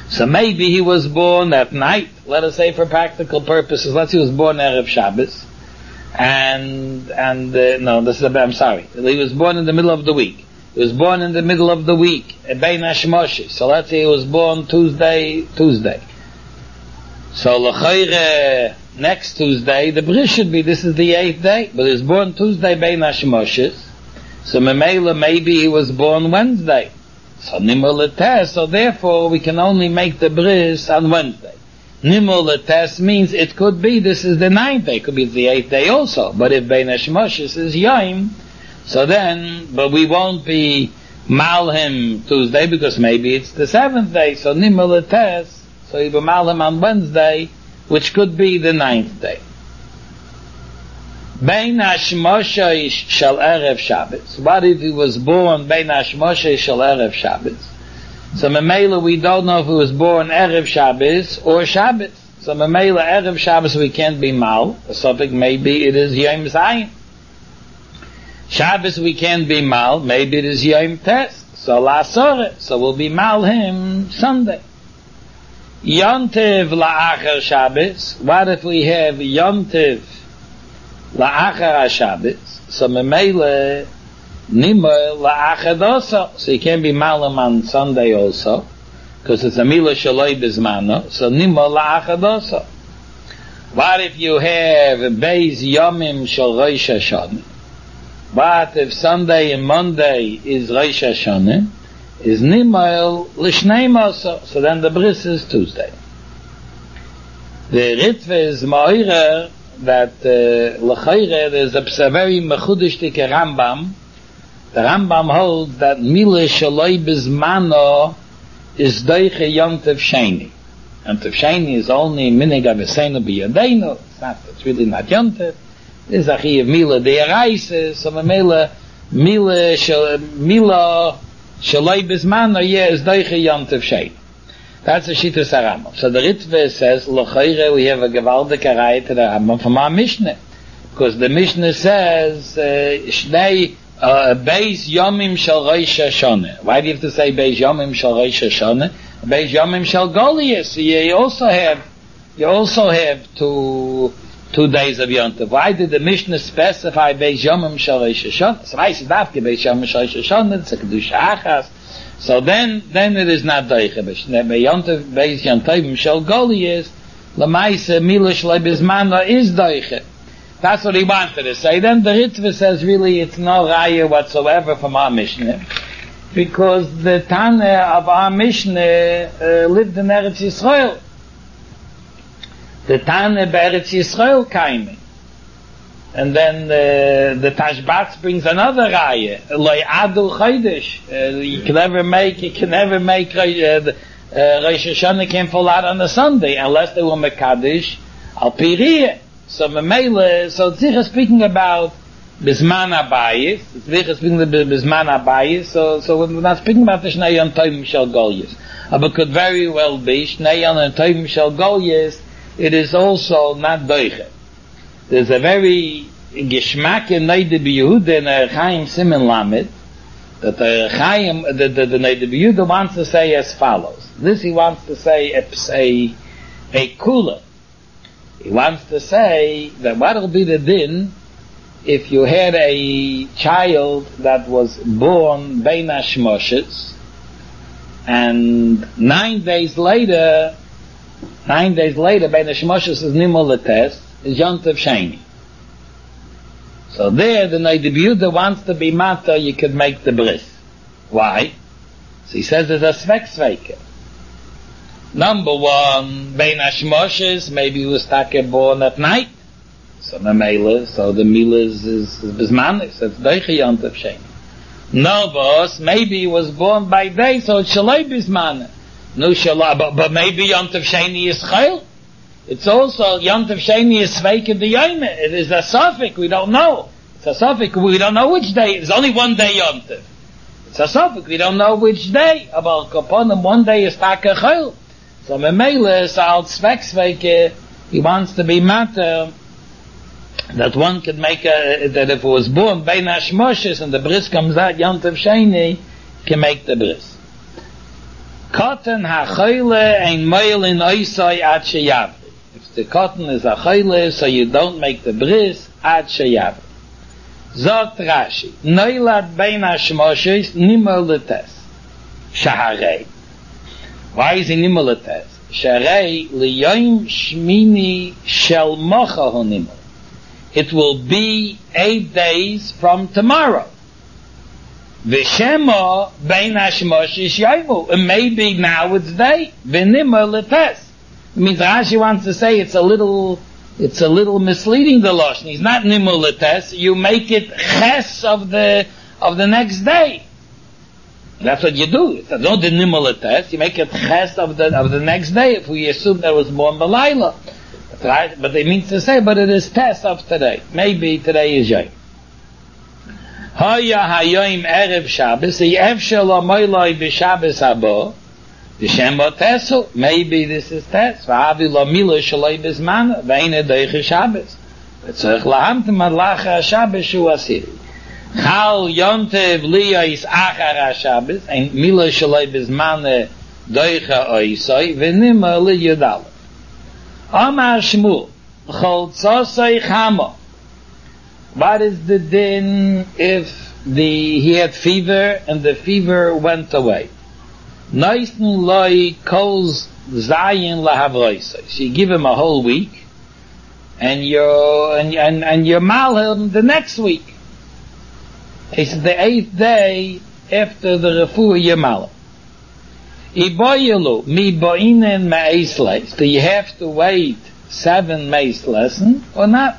So maybe he was born at night, let us say for practical purposes, let's say he was born Erev Shabbos, and, and, uh, no, this is, a, I'm sorry, he was born in the middle of the week. He was born in the middle of the week, Bein Hashmoshes. So let's say he was born Tuesday, Tuesday. So l'chayre, next Tuesday, the bris should be, this is the eighth day, but he was born Tuesday, Bein Hashmoshes. So memela, maybe he was born Wednesday. So nimur l'tes, so therefore we can only make the bris on Wednesday. Nimur l'tes means it could be this is the ninth day, it could be the eighth day also. But if Bein Hashmoshes is Yom, so then, but we won't be mal him Tuesday because maybe it's the seventh day. So nimur l'tes, so you will mal him on Wednesday, which could be the ninth day. Bein Hashmoshes shel Erev Shabbos. What if he was born Bein Hashmoshes shel Erev Shabbos? So memela we don't know if he was born Erev Shabbos or Shabbos. So memela Erev Shabbos we can't be mal. So maybe it is Yom Zayin. Shabbos we can't be mal. Maybe it is Yom Tes. So la'asore. So we'll be mal him Sunday. Yontiv la'achar Shabbos. What if we have Yontiv la'achar Shabbos? So memele nimmer la'achar dosa. So you can't be malam on Sunday also, because it's a mila shaloi bizmano. So nimmer la'achar dosa. What if you have beis yomim shel Rosh Hashanah? What if Sunday and Monday is Rosh Hashanah? Is nimmer l'shnei mosa. So then the bris is Tuesday. The Ritva is ma'ira that uh, l'chayre there's a very mechudishtike Rambam. The Rambam holds that mila shaloi bizmano is doiche yontev sheni. Yontev sheni is only minig avesenu b'yadeinu. It's not. It's really not yontev. It's a chiyav mila de'araisa. So mila mila shal mila shaloi bizmano yeah is doiche yontev sheni. That's the Shittas HaRambam. So the Ritva says, l'chayre, we have a gewaldige raya to the Rambam from our Mishnah. Because the Mishnah says, Shnei, uh, Beis Yomim Shel Rosh Hashanah. Why do you have to say Beis Yomim Shel Rosh Hashanah? Beis Yomim Shel Goliath. You also have, you also have two, two days of Yom Tov. Why did the Mishnah specify Beis Yomim Shel Rosh Hashanah? So I said, Dafke Beis Yomim Shel Rosh Hashanah, it's a Kedusha Achas. So then, then it is not doiche. Bei Yontev, Beis Yontev, Shel Goliath, Lamaise, Mila Shloi Bizmano is doiche. That's what he wanted to say. Then the Ritva says, really, it's no raya whatsoever from our Mishnah, because the Tana of our Mishnah uh, lived in Eretz Yisrael. The Tana Be'eretz Yisrael came. And then uh, the Tashbats brings another raya. Loi adu chaydish. You can never make, you can never make, uh, the, uh, Rosh Hashanah can't fall out on a Sunday, unless they were Mekadosh, al piriyah. So Memele, so Tzich is speaking about Bizman Abayis, Tzich is speaking about Bizman Abayis, so, so we're not speaking about the Shnei Yon Tovim Shel Goliath. But it could very well be, Shnei Yon Tovim Shel Goliath, it is also not doiche. There's a very geschmack in Neide B'Yehuda in a Chaim Simen Lamed, that the Chaim, the, the, the Neide B'Yehuda wants to say as follows. This he wants to say a, a, a kula. He wants to say that what will be the din if you had a child that was born Bein Hashmoshes, and nine days later, nine days later, Bein Hashmoshes is Nimul L'Tes, is Yontev Sheni. So there, the Neide B'Yehuda wants to be mata, you could make the bris. Why? So he says there's a svek sveke. Number one, Bein Hashmoshes, maybe he was take born at night. So Memele, so the Mila is, is, is Bizmanis, so it's Deiche Yontev Sheni. No, boss, maybe he was born by day, so it's Shalai Bizmanis. No Shalai, but, but maybe Yontev Sheni is Chayil. It's also, Yontev Sheni is Sveike de Yoime. It is a suffix, we don't know. It's a suffix, we don't know which day. It's only one day Yontev. It's a suffix, we don't know which day. But upon him, one day is Taka Chayil. So Memele, so al Svek Sveike, he wants to be matter, that one could make a, that if it was born Bein Hashmoshes and the bris comes out Yontev Sheni, can make the bris. Cotton ha'choyle ein moil in oisai ad sheyavri. If the cotton is a choyle, so you don't make the bris ad sheyavri. Zot Rashi, noilad bein hashmoshes nimol letes. Shaharei. Why is he nimol letes? Shaharei liyoim shmini shel mocha hu nimol. It will be eight days from tomorrow. V'shemo bein hashmoshes yoimu. And maybe now it's day. V'nimol letes. It means Rashi wants to say it's a little, it's a little misleading the Lashon. He's not nimul letes. You make it ches of the, of the next day. That's what you do. It's not the nimul letes. You make it ches of the, of the next day. If we assume that was born Balayla. That's right. But it means to say, but it is tes of today. Maybe today is Yom. Haya hayoim erev Shabbos. Yev shelo moiloi b'Shabbos habo. Maybe this is tes. V'avi lo milo shaloi bizman v'eine doiche Shabbos. V'tzorich lahamtem ad lacha Shabbos shu asiri. Chal yontev liyos achar ha-Shabbos ein milo shaloi bizman doiche oisoi v'nima li yudalef. Amar Shmuel chol tzosoi chamo. What is the din if the he had fever and the fever went away? Noisen loy calls Zayin lahavroisai. So you give him a whole week, and you and and and you mal him the next week. It's the eighth day after the refuah you mal him. Iboyelu mi boinen meisles. Do you have to wait seven meis lesson or not?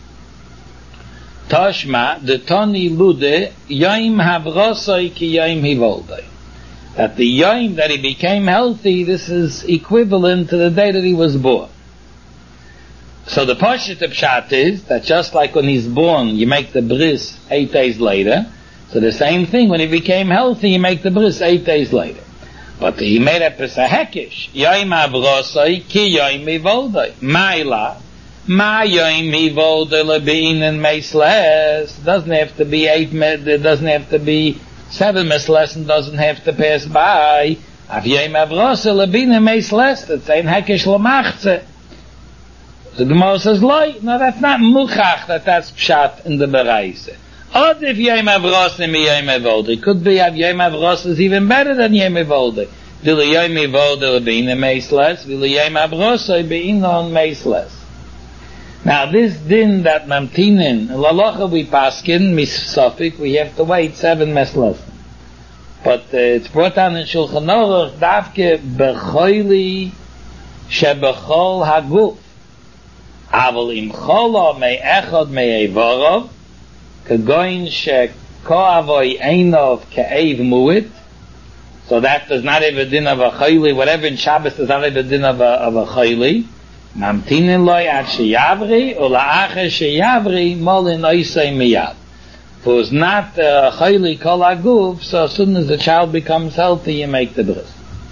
Toshma the toni lude yoim havrosai ki yoim hivoldai. That the yom that he became healthy, this is equivalent to the day that he was born. So the Pashut Pshat is that just like when he's born, you make the bris eight days later. So the same thing, when he became healthy, you make the bris eight days later. But he made a Pesahekish. Yom avrosai ki yom mivoldai. Ma'ila. Ma yom mivoldai lebeinen meisles. Doesn't have to be eight, it doesn't have to be seven mes lesson doesn't have to pass by. Av yom avrosai lebeinen meisles. It's ein hekish lamachze. The Gemara says, "Loi, no, that's not muchach that that's pshat in the bereise." Or if yom avrosai mi yom avolde, it could be av yom avrosai is even better than yom avolde. Vil yom avolde lebeinen meisles, vil yom avrosai beinon meisles. Now this din that mamtinin, lalocha we paskin, misofik, we have to wait seven mes lesson. But uh, it's brought down in Shulchan Aruch, davke bechoili shebechol haguf. Aval im chola mei echad mei evorov, kagoin shekoavoy einov ke'ev muit. So that does not have a din of a choili, whatever in Shabbos does not have a din of a, of a choili. Mamtinin loy ad sheyavri, or la'acher sheyavri, molin oisei miyad. If it was not a choili kol haguf, so as soon as the child becomes healthy, you make the bris.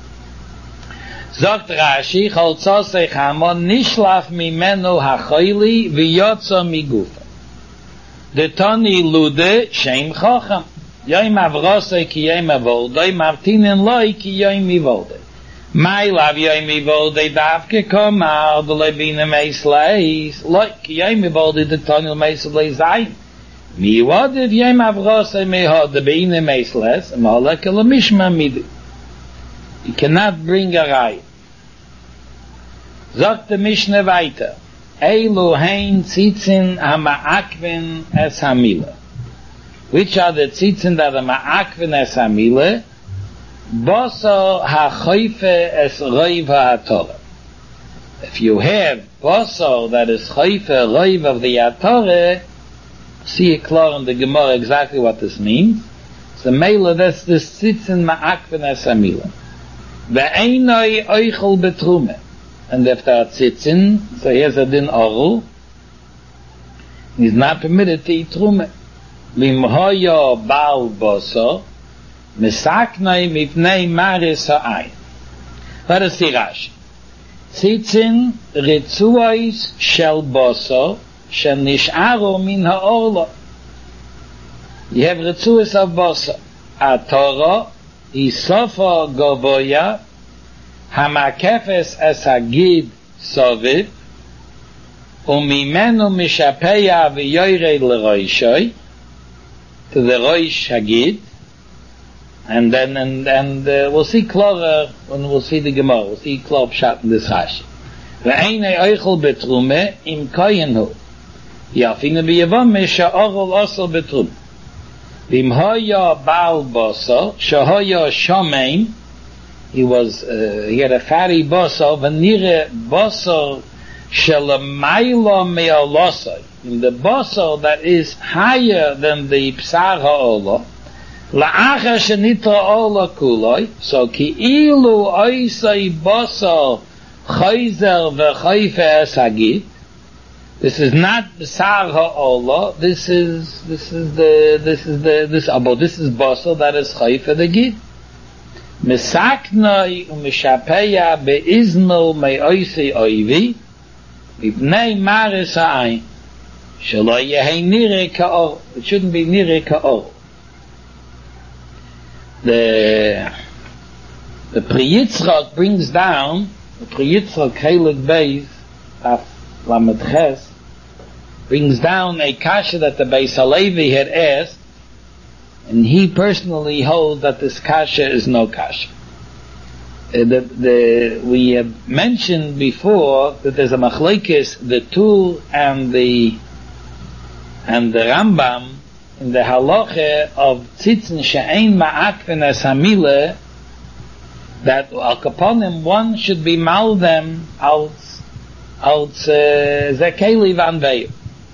Zogt Rashi, chol tzosei chamo, nishlaf mimenu hachoili, v'yotzo migufa. The toni lude, shem chocham. Yoim avrosei ki yoim avolde, mamtinin loy ki yoim ivolde. My love yoim ivolde davke komar, the lebine meisleis, loy ki yoim ivolde, the toni meisleis zayin. Mi wadiv yoim avrosei mehod, the beine meisles, molek elamishma midi. You cannot bring a rai. Sagt the Mishnah weiter. Eilu hein tzitzin ha-ma'akvin es hamile. Which are the tzitzin that are ma'akvin es hamile? Boso ha-choife es roiv ha-torah. If you have boso that is choife roiv of the ha-torah, see it clear in the Gemara exactly what this means. So meila, that's the tzitzin ma'akvin es hamile. Ve'einoi oichel betrume. And if there are tzitzin, so here's a din oru, he's not permitted to eat trume. Limhoyo bal boso, misaknoi mipnei maris ha'ayin. Let us see Rashi. Tzitzin ritzuois shel boso, shel nisharu min ha'orlo. You have ritzuois of boso. Atoro, isofo govoya, hamakefes es hagid soviv, umimenu mishapeya v'yoyred l'roishoy, to the roish hagid, and then, and, and uh, we'll see Klora when we'll see the Gemara, we'll see Klor Pshat in this Rashi. Ve'einei oichel betrume im koyen hu. Yafine b'yavam mesha orol osel betrume. V'im hoya baal boso, shehoya shomein, he was, uh, he had a fatty boso, v'nire boso shelamaylo me'olosoi. In the boso that is higher than the psar ha'olo, la'acha shenitra ola kuloi, so ki ilu oisai boso chayzer v'chayfe es hagid. This is not b'sar ha'ola. This is this is the this is the this abo. This is boso that is chayfe the gid. Misaknoi u'mishapeya beizno me'oisei oivi mipnei maris ha'ayin shelo yehei nire ka'or. It shouldn't be nire ka'or. The the Pri Yitzchak brings down the Pri Yitzchak Chelik Beis Af Lamed Ches brings down a kasha that the Beis Halevi had asked, and he personally holds that this kasha is no kasha. Uh, the, the, we have mentioned before that there's a machlekes, the Tur and the and the Rambam in the halacha of tzitzin she'ein ma'akven as hamile, that al kaponim one should be mal them als als zekeli van veyu.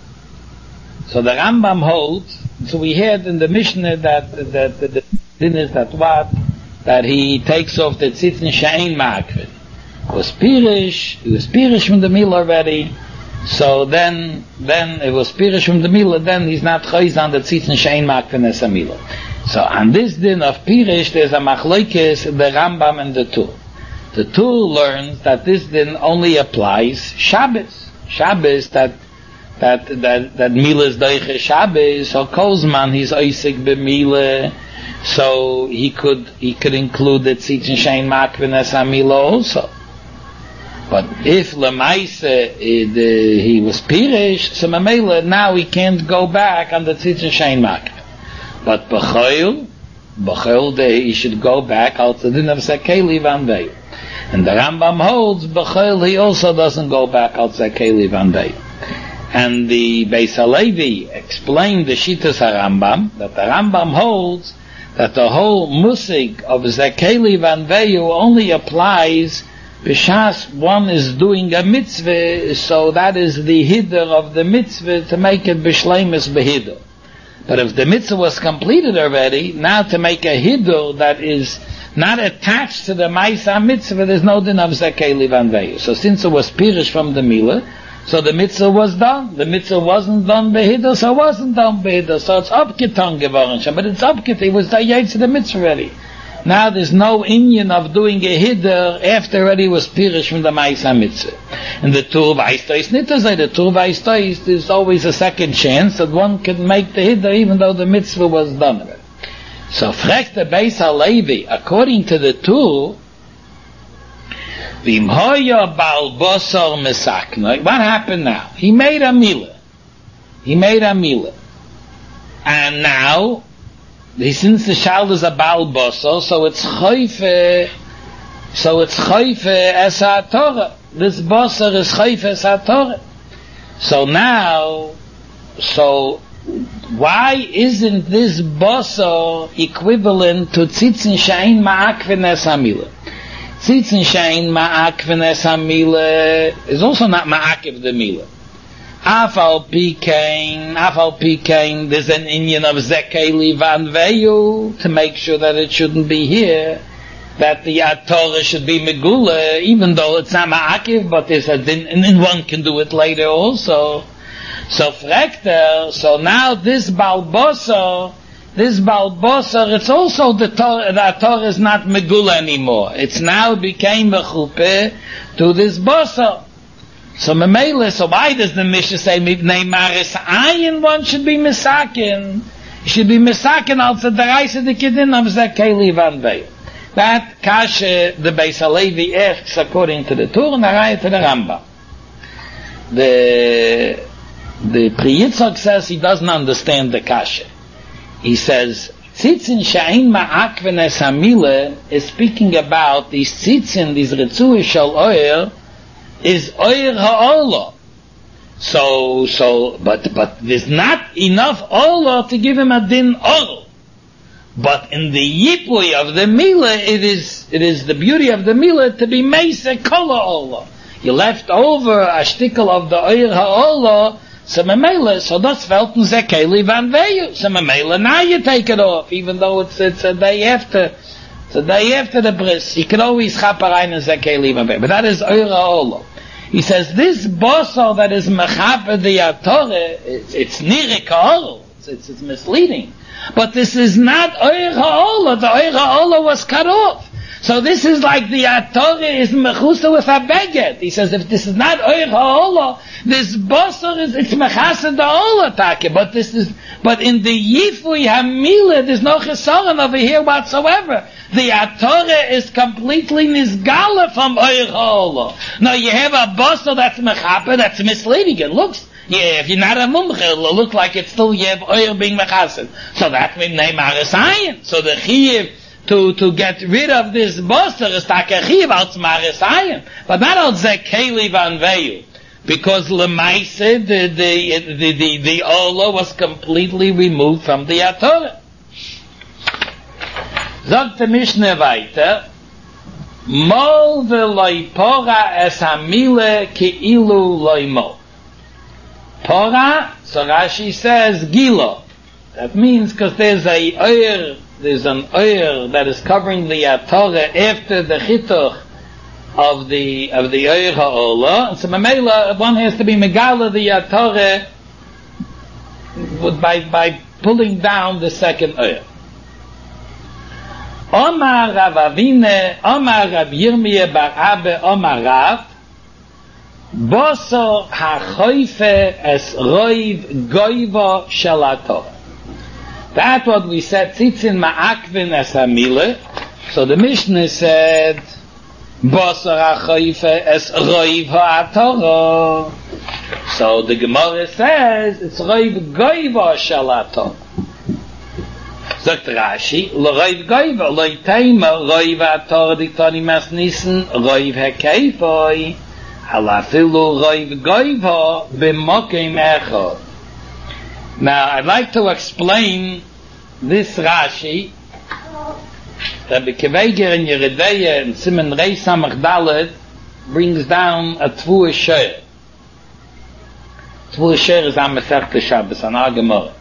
So the Rambam holds. So we heard in the Mishnah that that the din is that what that he takes off the tzitzin she'ein ma'akven. It was pirish. It was pirish from the meal already. So then, then it was pirish from the mila. Then he's not chayz on the tzitzin she'ein ma'akven es hamila. So on this din of pirish, there's a machlokes the Rambam and the Tur. The Tur learns that this din only applies Shabbos. Shabbos that that that that mila is doiche Shabbos. So Kozman he's oisik b'mila. So he could he could include the tzitzin she'ein ma'akven es hamila also. But if Lamaisa he was pirish, so Mamela now he can't go back on the tzitzin she'ein ma'akven. But b'choil, b'choil he should go back al tzedin of zekeli van veyu. And the Rambam holds b'choil he also doesn't go back al zekeli van veyu. And the Beis Halevi explained the Shitas HaRambam that the Rambam holds that the whole musig of zekeli van veyu only applies b'shas one is doing a mitzvah, so that is the hiddur of the mitzvah to make it b'shleimus b'hiddur. But if the mitzvah was completed already, now to make a hiddur that is not attached to the ma'isa mitzvah, there's no din of zekeli van veyu. So since it was pirish from the milah, so the mitzvah was done. The mitzvah wasn't done b'hiddur, so it wasn't done b'hiddur. So it's upgetan geworden, but it's upgetan. It was dayet to the mitzvah already. Now there's no inyan of doing a hiddur after already was pirish from the ma'isa mitzvah. And the tur v'aistois nitazai, the tur v'aistois, there's always a second chance that one can make the hiddur even though the mitzvah was done. So frekt the Beis Halevi, according to the tur, v'im hoya bal bosor mesaknoi, what happened now? He made a milah. He made a milah. And now, since the child is a bal boso, so it's chayfe, so it's chayfe es ha-Torah. This boser is chayfe es ha-Torah. So now, so why isn't this boso equivalent to tzitzin she'ein ma'akven es hamila? Tzitzin she'ein ma'akven es hamila is also not ma'akev the mila. Afal pikein, afal pikein, there's an inyan of zekeli van veyu to make sure that it shouldn't be here, that the Torah should be megula, even though it's not ma'akiv, but there's a din, and then one can do it later also. So frekter, so now this balbosa, this balbosa, it's also the Torah, the Torah is not megula anymore. It's now became a chuppah to this bosa. So Mamela, so why does the Mishnah say Mipnei Maris Ayin one should be Misakin? It should be Misakin also the Reise de Kedin of Zekeli Van Veyu. That kasha the Beis Halevi asks according to the Torah and Haraya to the Rambam. The the Pri Yitzchak says he doesn't understand the kasha. He says tzitzin she'ein ma'akven es hamile is speaking about these tzitzin, these retzuah shel oyer, is oyer ha'olah. So, so, but, but there's not enough olah to give him a din oral. But in the yipui of the milah, it is, it is the beauty of the milah to be meiseh kola olah. You left over a shtickle of the oyer ha'olah, so memela, so that's felten zekeli van veyu. So memela, now you take it off, even though it's, it's a day after, it's a day after the bris. You can always chaparein and zekeli van veyu. But that is oyer ha'olah. He says this bosor that is mechaper the Torah, it's, it's nirek ha'olah, it's, it's, it's misleading. But this is not oyer ha'olah. The oyer ha'olah was cut off. So this is like the Torah is mechusa with a beged. He says if this is not oyer ha'olah, this bosor is it's mechasa the olah take. But this is but in the yifui hamila there's no chesaron over here whatsoever. The Torah is completely nisgala from oyer ha'olah. Now you have a bosor that's mechaper, that's misleading. It looks, yeah, if you're not a mumche, it'll look like it's still you have oyer being mechasid. So that we name Arasayan. So the chiyuv to to get rid of this bosor is tak a chiyuv al Arasayan, but not al zekeli van veyu, because lemaise the the the the the olah was completely removed from the Torah. Sagt der Mishnah weiter, Mol ve'loi pora es hamile ke'ilu loi mol. Pora, so Rashi says, gilo. That means because there's a oyer, there's an oyer that is covering the Torah after the chituch of the of the oyer ha'olah. So Mamela, one has to be megala the Torah by by pulling down the second oyer. Omar Rav Avine, Omar Rav Yirmiyah bar Abba, Omar Rav, Boso hachoife es roiv goivo shel haTorah. That's what we said, tzitzin ma'akvin es hamile. So the Mishnah said, Boso hachoife es roiv ha'atorah. So the Gemara says, it's roiv goivo shel haTorah. Sagt Rashi, l'roiv goiva, loy teima, roiv ha'torah diktoni mas nissen, roiv ha'keifoi, halafilu roiv goiva, b'mokim echod. Now, I'd like to explain this Rashi, Rabbi Keveiger in Yeredeya, in Simen Rei Samach Dalet, brings down a Tvuah Sher. Tvuah Sher is on Masechta Shabbos, on our Gemara.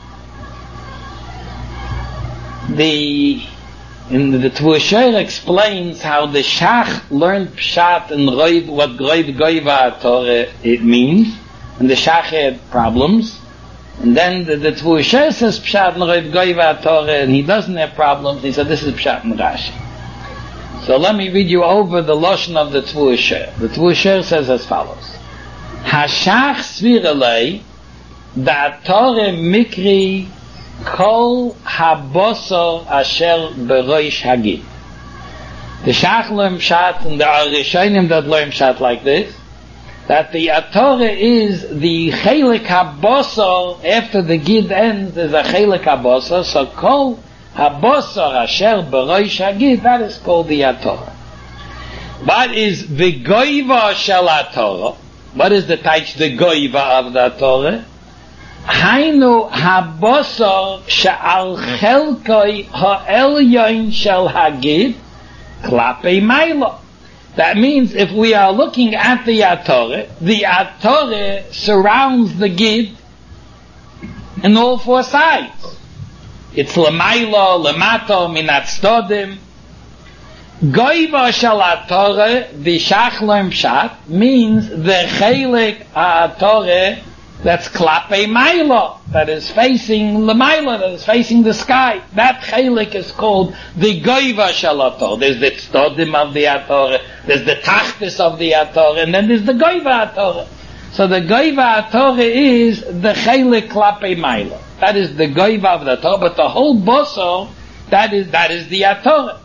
The in the, the Tvuah Sher explains how the Shach learned Pshat and Roiv, what Roiv Goiva Torah it means, and the Shach had problems, and then the, the Tvuah Sher says Pshat and Roiv Goiva Torah, and he doesn't have problems. He said this is Pshat and Rashi. So let me read you over the Lashon of the Tvuah Sher. The Tvuah Sher says as follows: Hashach Svirelei Da Torah Mikri Kol habosor asher beroish hagid. The Shach learn Pshat and the Arishonim that learn Pshat like this, that the Torah is the chelik habosor after the gid ends is a chelik habosor. So Kol habosor asher beroish hagid, that is called the Torah. What is the goiva shel Torah? What is the taich the goiva of the Torah? Hainu habosor she'al chelkoi ha'elyon shel hagid klapei mailo. That means if we are looking at the Torah, the Torah surrounds the gid in all four sides. It's lemailo, lemato, minat stodim. Goiva shel Torah, the shachlem pshat, means the chelik Torah that's klapei mailo, that is facing lemaila, that is facing the sky. That chelik is called the goiva shel Torah. There's the tzodim of the Torah, there's the tachtis of the Torah, and then there's the goiva Torah. So the goiva Torah is the chelik klapei mailo. That is the goiva of the Torah, but the whole boso, that is that is the Torah.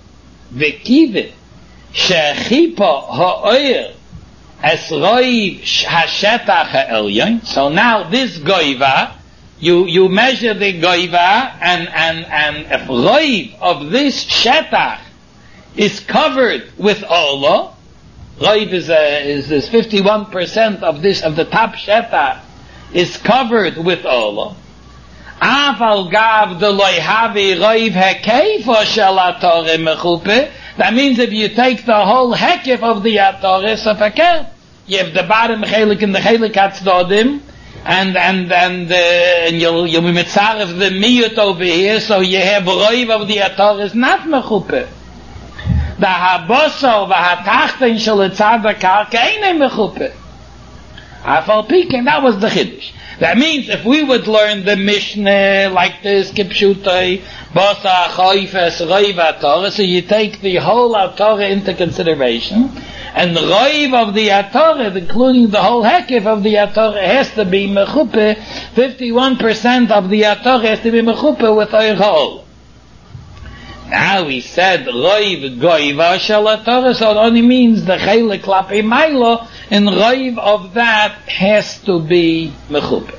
v'kive shechipa ha'oyer es roiv hashetach ha'elyon. So now this goiva, you you measure the goiva, and and and if roiv of this shetach is covered with ola, roiv is a, is is fifty-one percent of this of the top shetach is covered with ola. Aval gav de loy havi roiv hekeifa shel atore mechupe. That means if you take the whole hekif of the atore, so fakir, you have the bottom chelik and the chelik hatzdodim, and and and uh, and you'll you'll be mitzaref the miyut over here, so you have roiv of the atore is not mechupe. The haboso v'hatachten shel tzad karka ain't mechupe. Afal pikin, that was the chiddush. That means if we would learn the Mishnah like this, Kipshutai, Basa, Choifes, Roiv HaTorah, so you take the whole HaTorah into consideration, and the Roiv of the HaTorah, including the whole Hekif of the HaTorah, has to be Mechupe, fifty-one percent of the HaTorah has to be Mechupe with Oir HaOl. Now we said Roiv Goiva Shel HaTorah, so it only means the Chelik Klapi Mailo, and Roiv of that has to be Mechupe.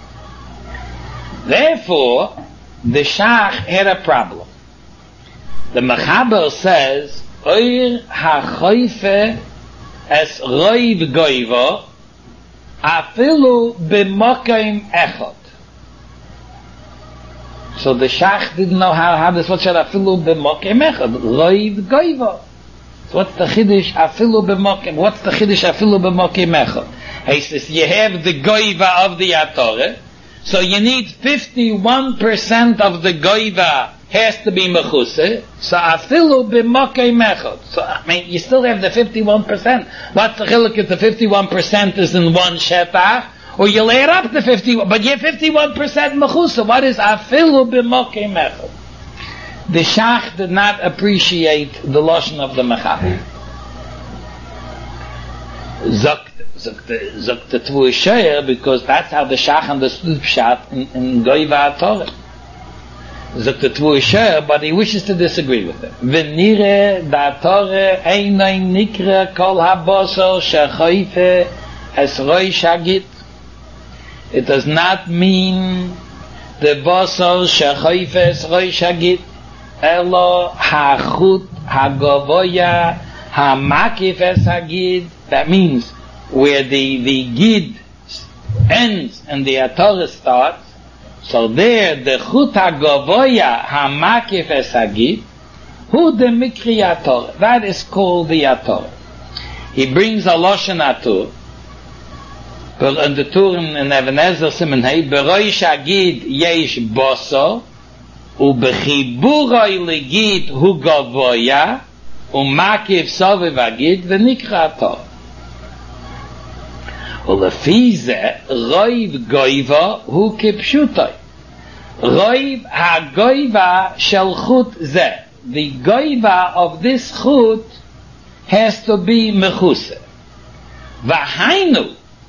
Therefore, the Shach had a problem. The Mechaber says, Oir HaChoife es Roiv Goiva afilu b'mokim echot. So the Shach didn't know how, how this, what should afilu b'mokim echot? Roiv Goiva. So what's the chiddush afilu b'mokim? What's the chiddush afilu b'mokim echot? He says you have the goiva of the atore, so you need fifty-one percent of the goiva has to be mechuse. So afilu b'mokim echot. So I mean, you still have the fifty-one percent. What's the chiluk if the fifty-one percent is in one shetach, or you lay it up to fifty-one, but you have fifty-one percent mechuse. What is afilu b'mokim echot? The Shach did not appreciate the lashon of the Mechaber. Zokt zokt the Tvui Sheir, because that's how the Shach understood Pshat in, in Goiva HaTorah. Zokt the Tvui Sheir, but he wishes to disagree with it. V'nire da'atore einay nikra kol habosor shechoife es roi shagit. It does not mean the bosor shechoife es roi shagit. Elo hachut hagavoya hamakif es hagid. That means where the the gid ends and the atore starts. So there the chut hagavoya hamakif es hagid, hu the mikri atore. That is called the atore. He brings a loshen atur. But on the Tur in Even Ezer Siman Hey, beroish hagid yesh boso. ובחיבורוי לגיד הוא גבויה ומקיף סובב הגיד ונקרא טוב. ולפי זה רויב גויבה הוא כפשוטוי. רויב הגויבה של חוט זה. The goiva of this chut has to be mechuse. והיינו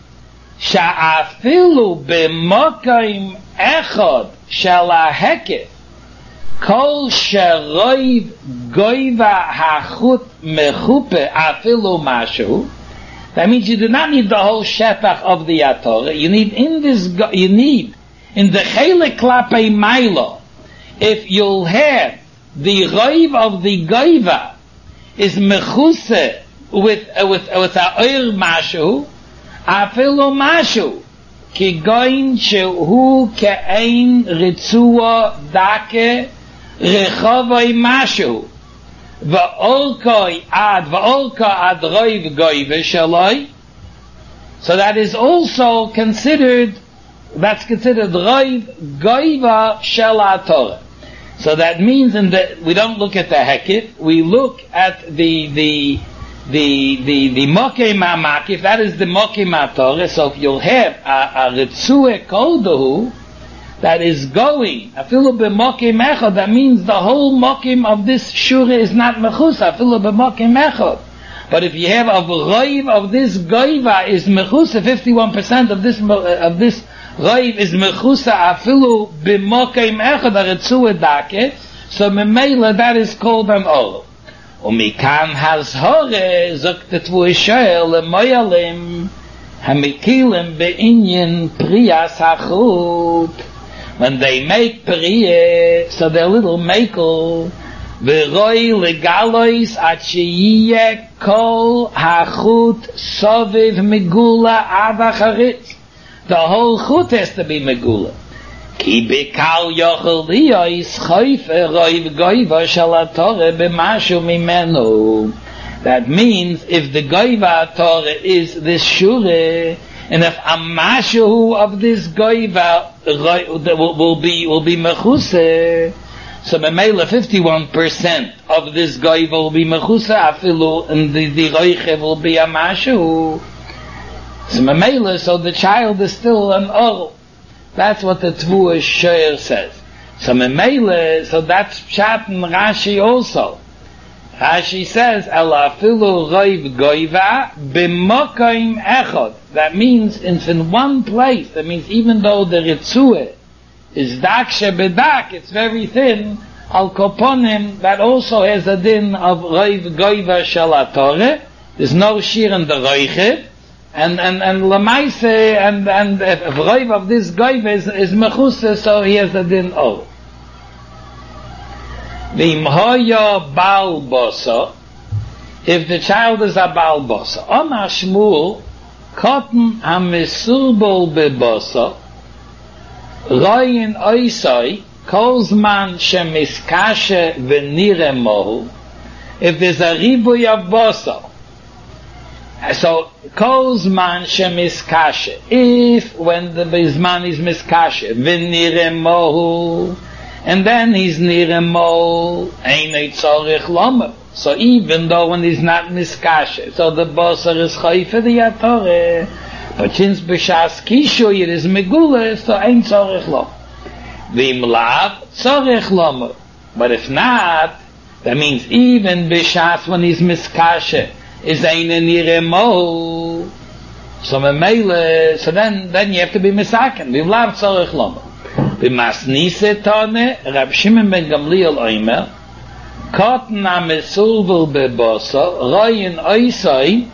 שאפילו במוקרים אחד של ההקף Kol sheroiv goiva hachut mechupe afilu mashu. That means you do not need the whole shetach of the atore. You need in this. You need in the chelik klape mailo. If you'll have the roiv of the goiva is mechuse with uh, with uh, with a oir mashu afilu mashu ki goin shehu ke'ein ritzua dake. Rechovoi mashu va'olkoi ad va'olka ad roiv goive shaloi. So that is also considered, that's considered roiv goiva shel haTorah. So that means in the, we don't look at the hekif, we look at the the the the the mokim ha'makif. That is the mokim haTorah. So if you'll have a, a ritzue kodahu that is going, afilu b'mokim echad, that means the whole mokim of this shura is not mechus, afilu b'mokim echad. But if you have a roiv of this goiva is mechusa, fifty-one percent of this of this roiv is mechusa afilu b'mokim echad, a ritzua dake, so memela that is called an ol. ומכאן הזהורה זוקת תבוישר למוילים המקילים בעניין פריאס החוט. When they make priya, so they're little makel, ורוי לגלויס עד שיהיה כל החוט סובב מגולה עד החריץ. The whole chut has to be megula. כי בקל יוכל ליויס חויפה רוי וגויבה של התורה במשהו ממנו. That means if the goiva Torah is this shura, and if a mashu of this goiva will, will be will be mechuse, so memela fifty-one percent of this goiva will be mechuse afilu, and the the roiche will be a mashu. So memela, so the child is still an or. That's what the Tvua Shoyer says. So memela, so that's Pshat and Rashi also. Rashi says, Ela afilu roiv goiva b'mokaim echad. That means it's in one place. That means even though the ritzua is dakshe bedak, it's very thin, al koponim, that also has a din of roiv goiva shel haTorah. There's no shir in the roichid. And, and, and lamaise, and, and if roiv of this goiva is, is mechusah, so he has a din of. V'imhoya bal bosa, if the child is a bal bosa, Omar Shmuel, cotton hamisulbol bebosa, royin oisoi, kolzman shemiskashe v'nire mohu, if there's a ribuy of bosa, so kolzman shemiskashe, if when the bizman is miskashe, v'nire mohu, and then he's near a mole, ain't tzorich lomer. So even though when he's not miskashe, so the bosser is chayfe the yatore, but since b'shas kishu it is megula, so ain't tzorich lomer. V'im lav tzorich lomer. But if not, that means even b'shas when he's miskashe is ain't near a mole. So memele, so then then you have to be misaken. V'im lav tzorich lomer. B'masnise tone, Rab Shimon ben Gamliel oimer, Kotten amesulvel bebosa, royin oisoi,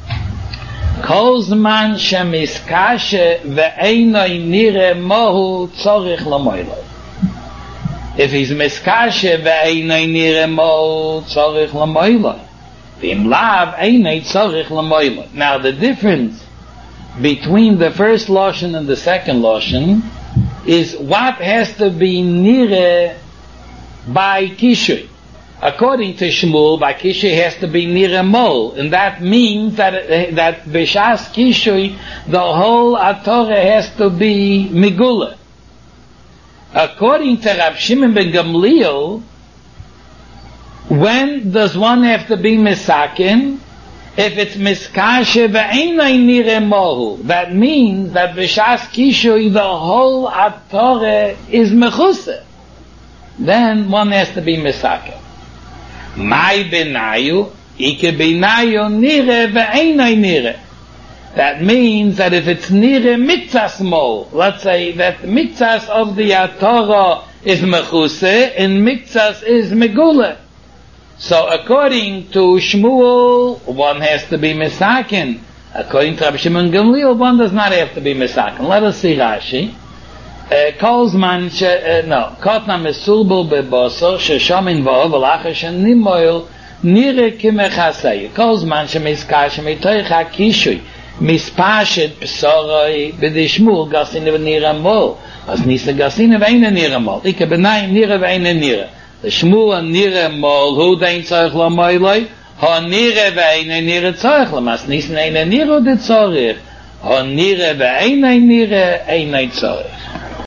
kolzman shemiskashe ve'einoi nire mohu tzorich lamoiloi. If he's miskashe ve'einoi nire mohu tzorich lamoiloi, v'im lav einoi tzorich lamoiloi. Now the difference between the first lashon and the second lashon is what has to be nire by kishui. According to Shmuel, by kishui has to be nire mol, and that means that that b'shas kishui the whole atorah has to be migula. According to Rab Shimon ben Gamliel, when does one have to be misakin? If it's miskashe ve'einai nire mohu, that means that b'shas kishui the whole atorah is mechuseh. Then one has to be misaken. Mai benayu, ike benayu nire ve'einai nire. That means that if it's nire mitzas mo, let's say that mitzas of the atorah is mechuseh and mitzas is megula. So according to Shmuel, one has to be misaken. According to Rabbi Shimon Gamliel, one does not have to be misaken. Let us see Rashi. Kolzman, no, Kotna mesulbul beboso, sheshomin vo, v'lacha shenimoil, nire kimechasei. Kolzman shemiskash mitoich hakishui, mispashet psoroi, b'di Shmuel, gasine v'nira mol. As nisa gasine v'eina nira mol. Ike benayim nira v'eina nira. The Shmuel nire mol, hu dein tzorich lamoiloi, ha nire ve'eina nire tzorich lamas, nisen eina nire de tzorich, ha nire ve'eina nire eina tzorich.